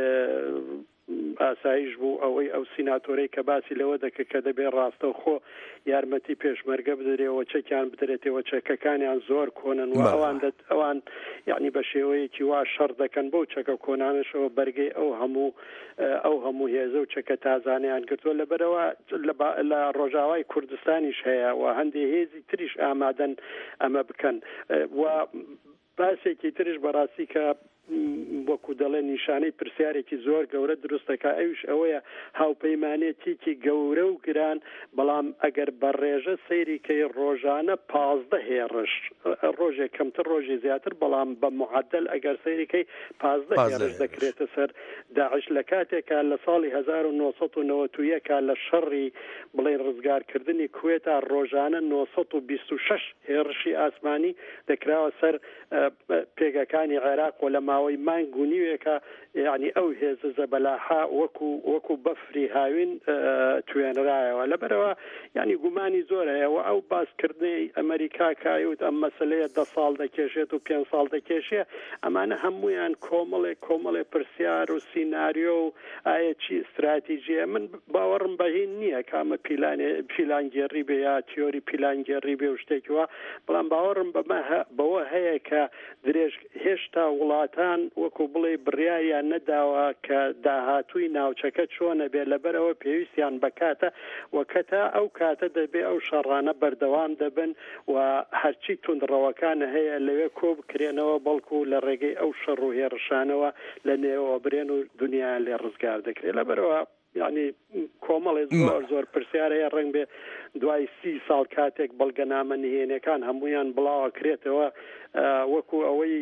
ئاسایش بوو ئەوەی ئەو سیناتۆرەی کە باسی لەوە دەکە کە دەبێت ڕاستەوخۆ یارمەتی پێشمەرگە بدرێەوە چەکیان بدرێتەوە چەکەکانیان زۆر کۆنن و ئەوان یعنی بە شێوەیەکی وا شەڕ دەکەن بەو چەکە کۆنانشەوە بەرگەی ئەو هەموو هێزە و چەکە تازانیان کردووە لەبەرەوە لە ڕۆژاوای کوردستانیش هەیە و هەندێک هێزی تریش ئامادەن ئەمە بکەن و باسێکی ترش بەڕاستی کە وەکو دەڵێ نیشانەی پرسیارێکی زۆر گەورە دروستەکە ئەوش ئەوەیە هاوپەیمانێتێکی گەورە و گران بەڵام ئەگەر بە ڕێژە سەیریکەی ڕۆژانە 15 هێڕش ڕۆژێک کەمتر ڕۆژی زیاتر بەڵام بە معدل ئەگەر سەیریکەی 15 هێڕش دەکرێتە سەر داعش لە کاتێکا لە ساڵی 1991 لە شەڕی بڵێ ڕزگارکردنی کوێتا ڕۆژانە 926 هێڕشی ئاسمانی دەکراوە سەر پێگەکانی عێراق و لە ماوەی مانگ و نیوێکە یعنی ئەو هێزە زەبەلاحا وەکو بەفری هاوین توێنرایەوە لەبەرەوە ینی گومانی زۆرەیەوە ئەو باسکردنەی ئەمریکا کایوت ئەم مەسلەیە 10 ساڵ دەکێشێت و 5 ساڵ دەکێشێ ئەمانە هەمویان کۆمەڵێ پرسیار و سیناریۆ و ئایا چی استراتیژیە من باوەڕم بەهین نییە کامە پیلانگێڕی بێ یا تیۆری پیلانگێڕی بێ و شتێکەوە بەڵام باوەڕم بەوە هەیە کە درێژ هێشتا وڵاتان وەکو بڵێ بڕیاریان نەداوە کە داهاتووی ناوچەکە چۆنە بێ لەبەرەوە پێویستیان بکاتە وەکەتا ئەو کاتە دەبێ ئەو شەڕانە بەردەوام دەبن و هەرچی توندڕەوەکانە هەیە لەوێ کۆ بکرێنەوە بەڵکو لە ڕێگەی ئەو شەڕ و هێرشانەوە لە نێوە برێن و دنیا لێ ڕزگار دەکرێت لەبەرەوە ینی کۆمەڵێ زۆر پرسیارەیە ڕنگ بێ دوای 30 ساڵ کاتێک بەڵگەنامە نهێنەکان هەمویان بڵاوە کرێتەوە وەکو ئەوەی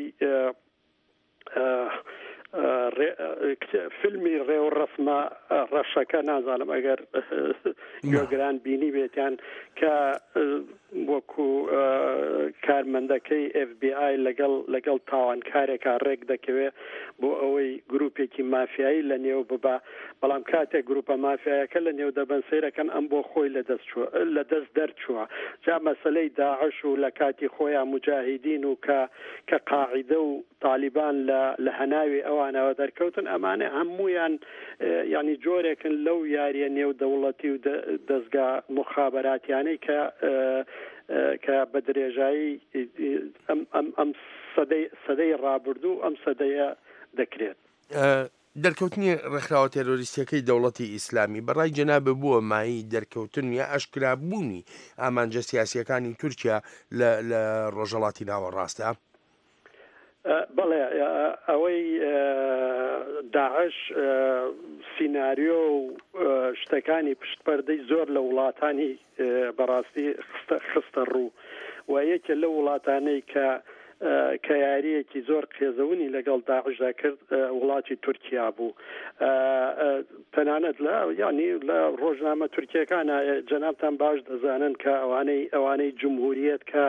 فیلمی ڕێو ڕسمە ڕەشەکە نازانم ئەگەر گوێگران بینی بێتیان کە وەکو کارمەندەکەی FBI لەگەڵ تاوانکارێکا ڕێک دەکەوێت بۆ ئەوەی گروپێکی مافیایی لە نێو ببا بەڵام کاتێک گروپە مافیایەکە لە نێو دەبن سیرەکەن ئەم بۆ خۆی لە دەست دەرچووە جا مەسلەی داعش و لە کاتی خۆیان مجاهیدین و کە قاعیدە و طالیبان لە هەناوی ئەوانەوە دەرکەوتن ئەمانە هەمویان ینی جۆرێکن لەو یاریە نێو دەوڵەتی و دەستگا مخابراتیانەی کە بە درێژایی ئەم سەدەی ڕابردوو ئەم سەدەیە دەکرێت دەرکەوتنی ڕێکخراوە تێرۆریستیەکەی دەوڵەتی ئیسلامی بەڕای جەناب بووە مای دەرکەوتن یا ئەشکرابوونی ئامانجە سیاسیەکانی تورکیا لە ڕۆژهەڵاتی ناوەڕاستە بەڵێ ئەوەی داعش سیناریۆ و شتەکانی پشتپەردەی زۆر لە وڵاتانی بەڕاستی خستە ڕوو و یەکێ لە وڵاتانەی کە یاریەکی زۆر قێزەونی لەگەڵ داعشدا کرد وڵاتی تورکیا بوو تەنانەت ینی لە ڕۆژنامە تورکیەکانە جەنابتان باش دەزانن کە ئەوانەی جمهوریەت کە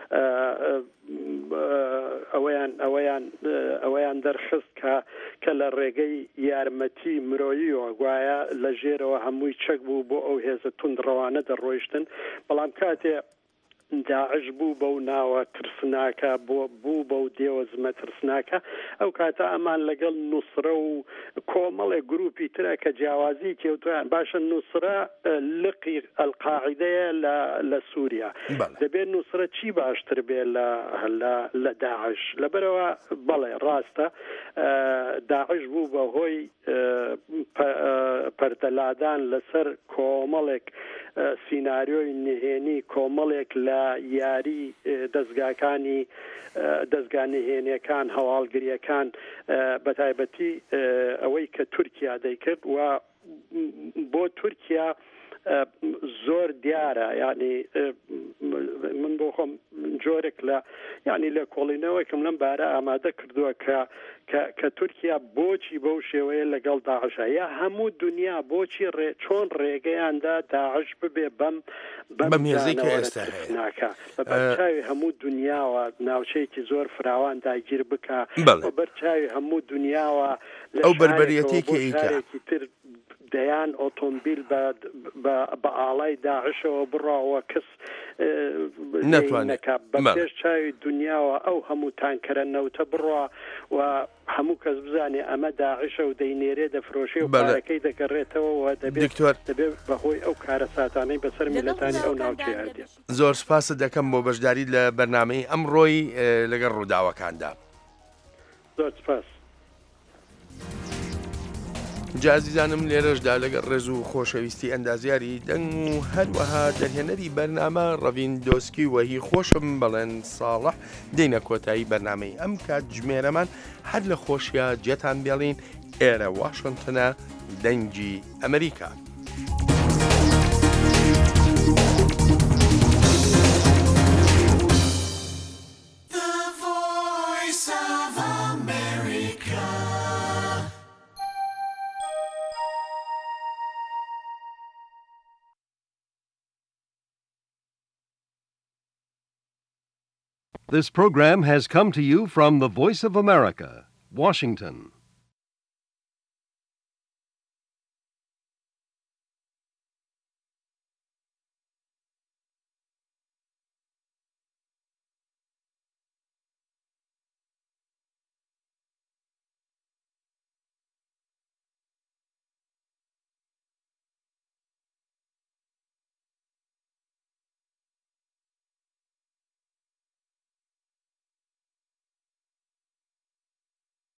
ئەوەیان دەرخست کە لە ڕێگەی یارمەتی مرۆییەوە گوایە لە ژێرەوە هەمووی چەک بوو بۆ ئەو هێزە توندڕەوانە دەڕۆیشتن بەڵام کاتێ داعش بوو بەو ناوە ترسناکە بوو بەو دێوەزمە ترسناکە ئەو کاتە ئەمان لەگەڵ نووسرە و کۆمەڵێ گروپی ترە کە جیاوازی کێوتویان باشە نووسرە لقی ئەلقاعیدەیە لە سووریا دەبێت نووسرە چی باشتر بێ لە داعش لەبەرەوە بەڵێ ڕاستە داعش بوو بەهۆی پەردەلادان لەسەر کۆمەڵێک سیناریۆی نهێنی کۆمەڵێک لە یاری دەستگا نهێنیەکان هەواڵگریەکان بەتایبەتی ئەوەی کە تورکیا دەیکرد و بۆ تورکیا زۆر دیارە ینی من بۆ خۆم جۆرێک ینی لە کۆڵینەوەکم لەم بارە ئامادە کردووە کە تورکیا بۆچی بەو شێوەیە لەگەڵ داعشە یا هەموو دنیا بۆچی چۆن ڕێگەیاندا داعش ببێ بەم هێزەی ئێستا ناکە بە بەرچاوی هەموو دنیاوە ناوچەیەکی زۆر فراوان داگیر بکە بە بەرچاوی هەموو دنیاوە ئەو بربەریەتێکی تر دەیان ئۆتۆمبیل بە ئاڵای داعشەوە بڕاوە کەس نەکە بە پێش چاوی دنیاوە ئەو هەموو تانکەرە نەوتە بڕوا و هەموو کەس بزانێ ئەمە داعشە و دەینێرێ دەفرۆشێ و پارەکەی دەگەڕێتەوە و دەبێت بەهۆی ئەو کارە ساتانەی بەسەر میلەتانی ئەو ناوچەیە دێت. زۆر سپاست دەکەم بۆ بەشداری لە بەرنامەی ئەمڕۆی لەگەڵ ڕووداوەکاندا. زۆر سپاس. جازیزانم لێرەشدا لەگەڵ ڕێز و خۆشەویستی ئەندازیاری دەنگ و هەروەها دەرهێنەری بەرنامە ڕەڤین دۆسکی وەهی خۆشم بەڵێن ساڵح دێنە کۆتایی بەرنامەی ئەم کات ژمێرەمان هەر لە خۆشیە جێتان بێڵین ئێرە واشنتنە دەنگی ئەمریکا. This program has come to you from the Voice of America, Washington.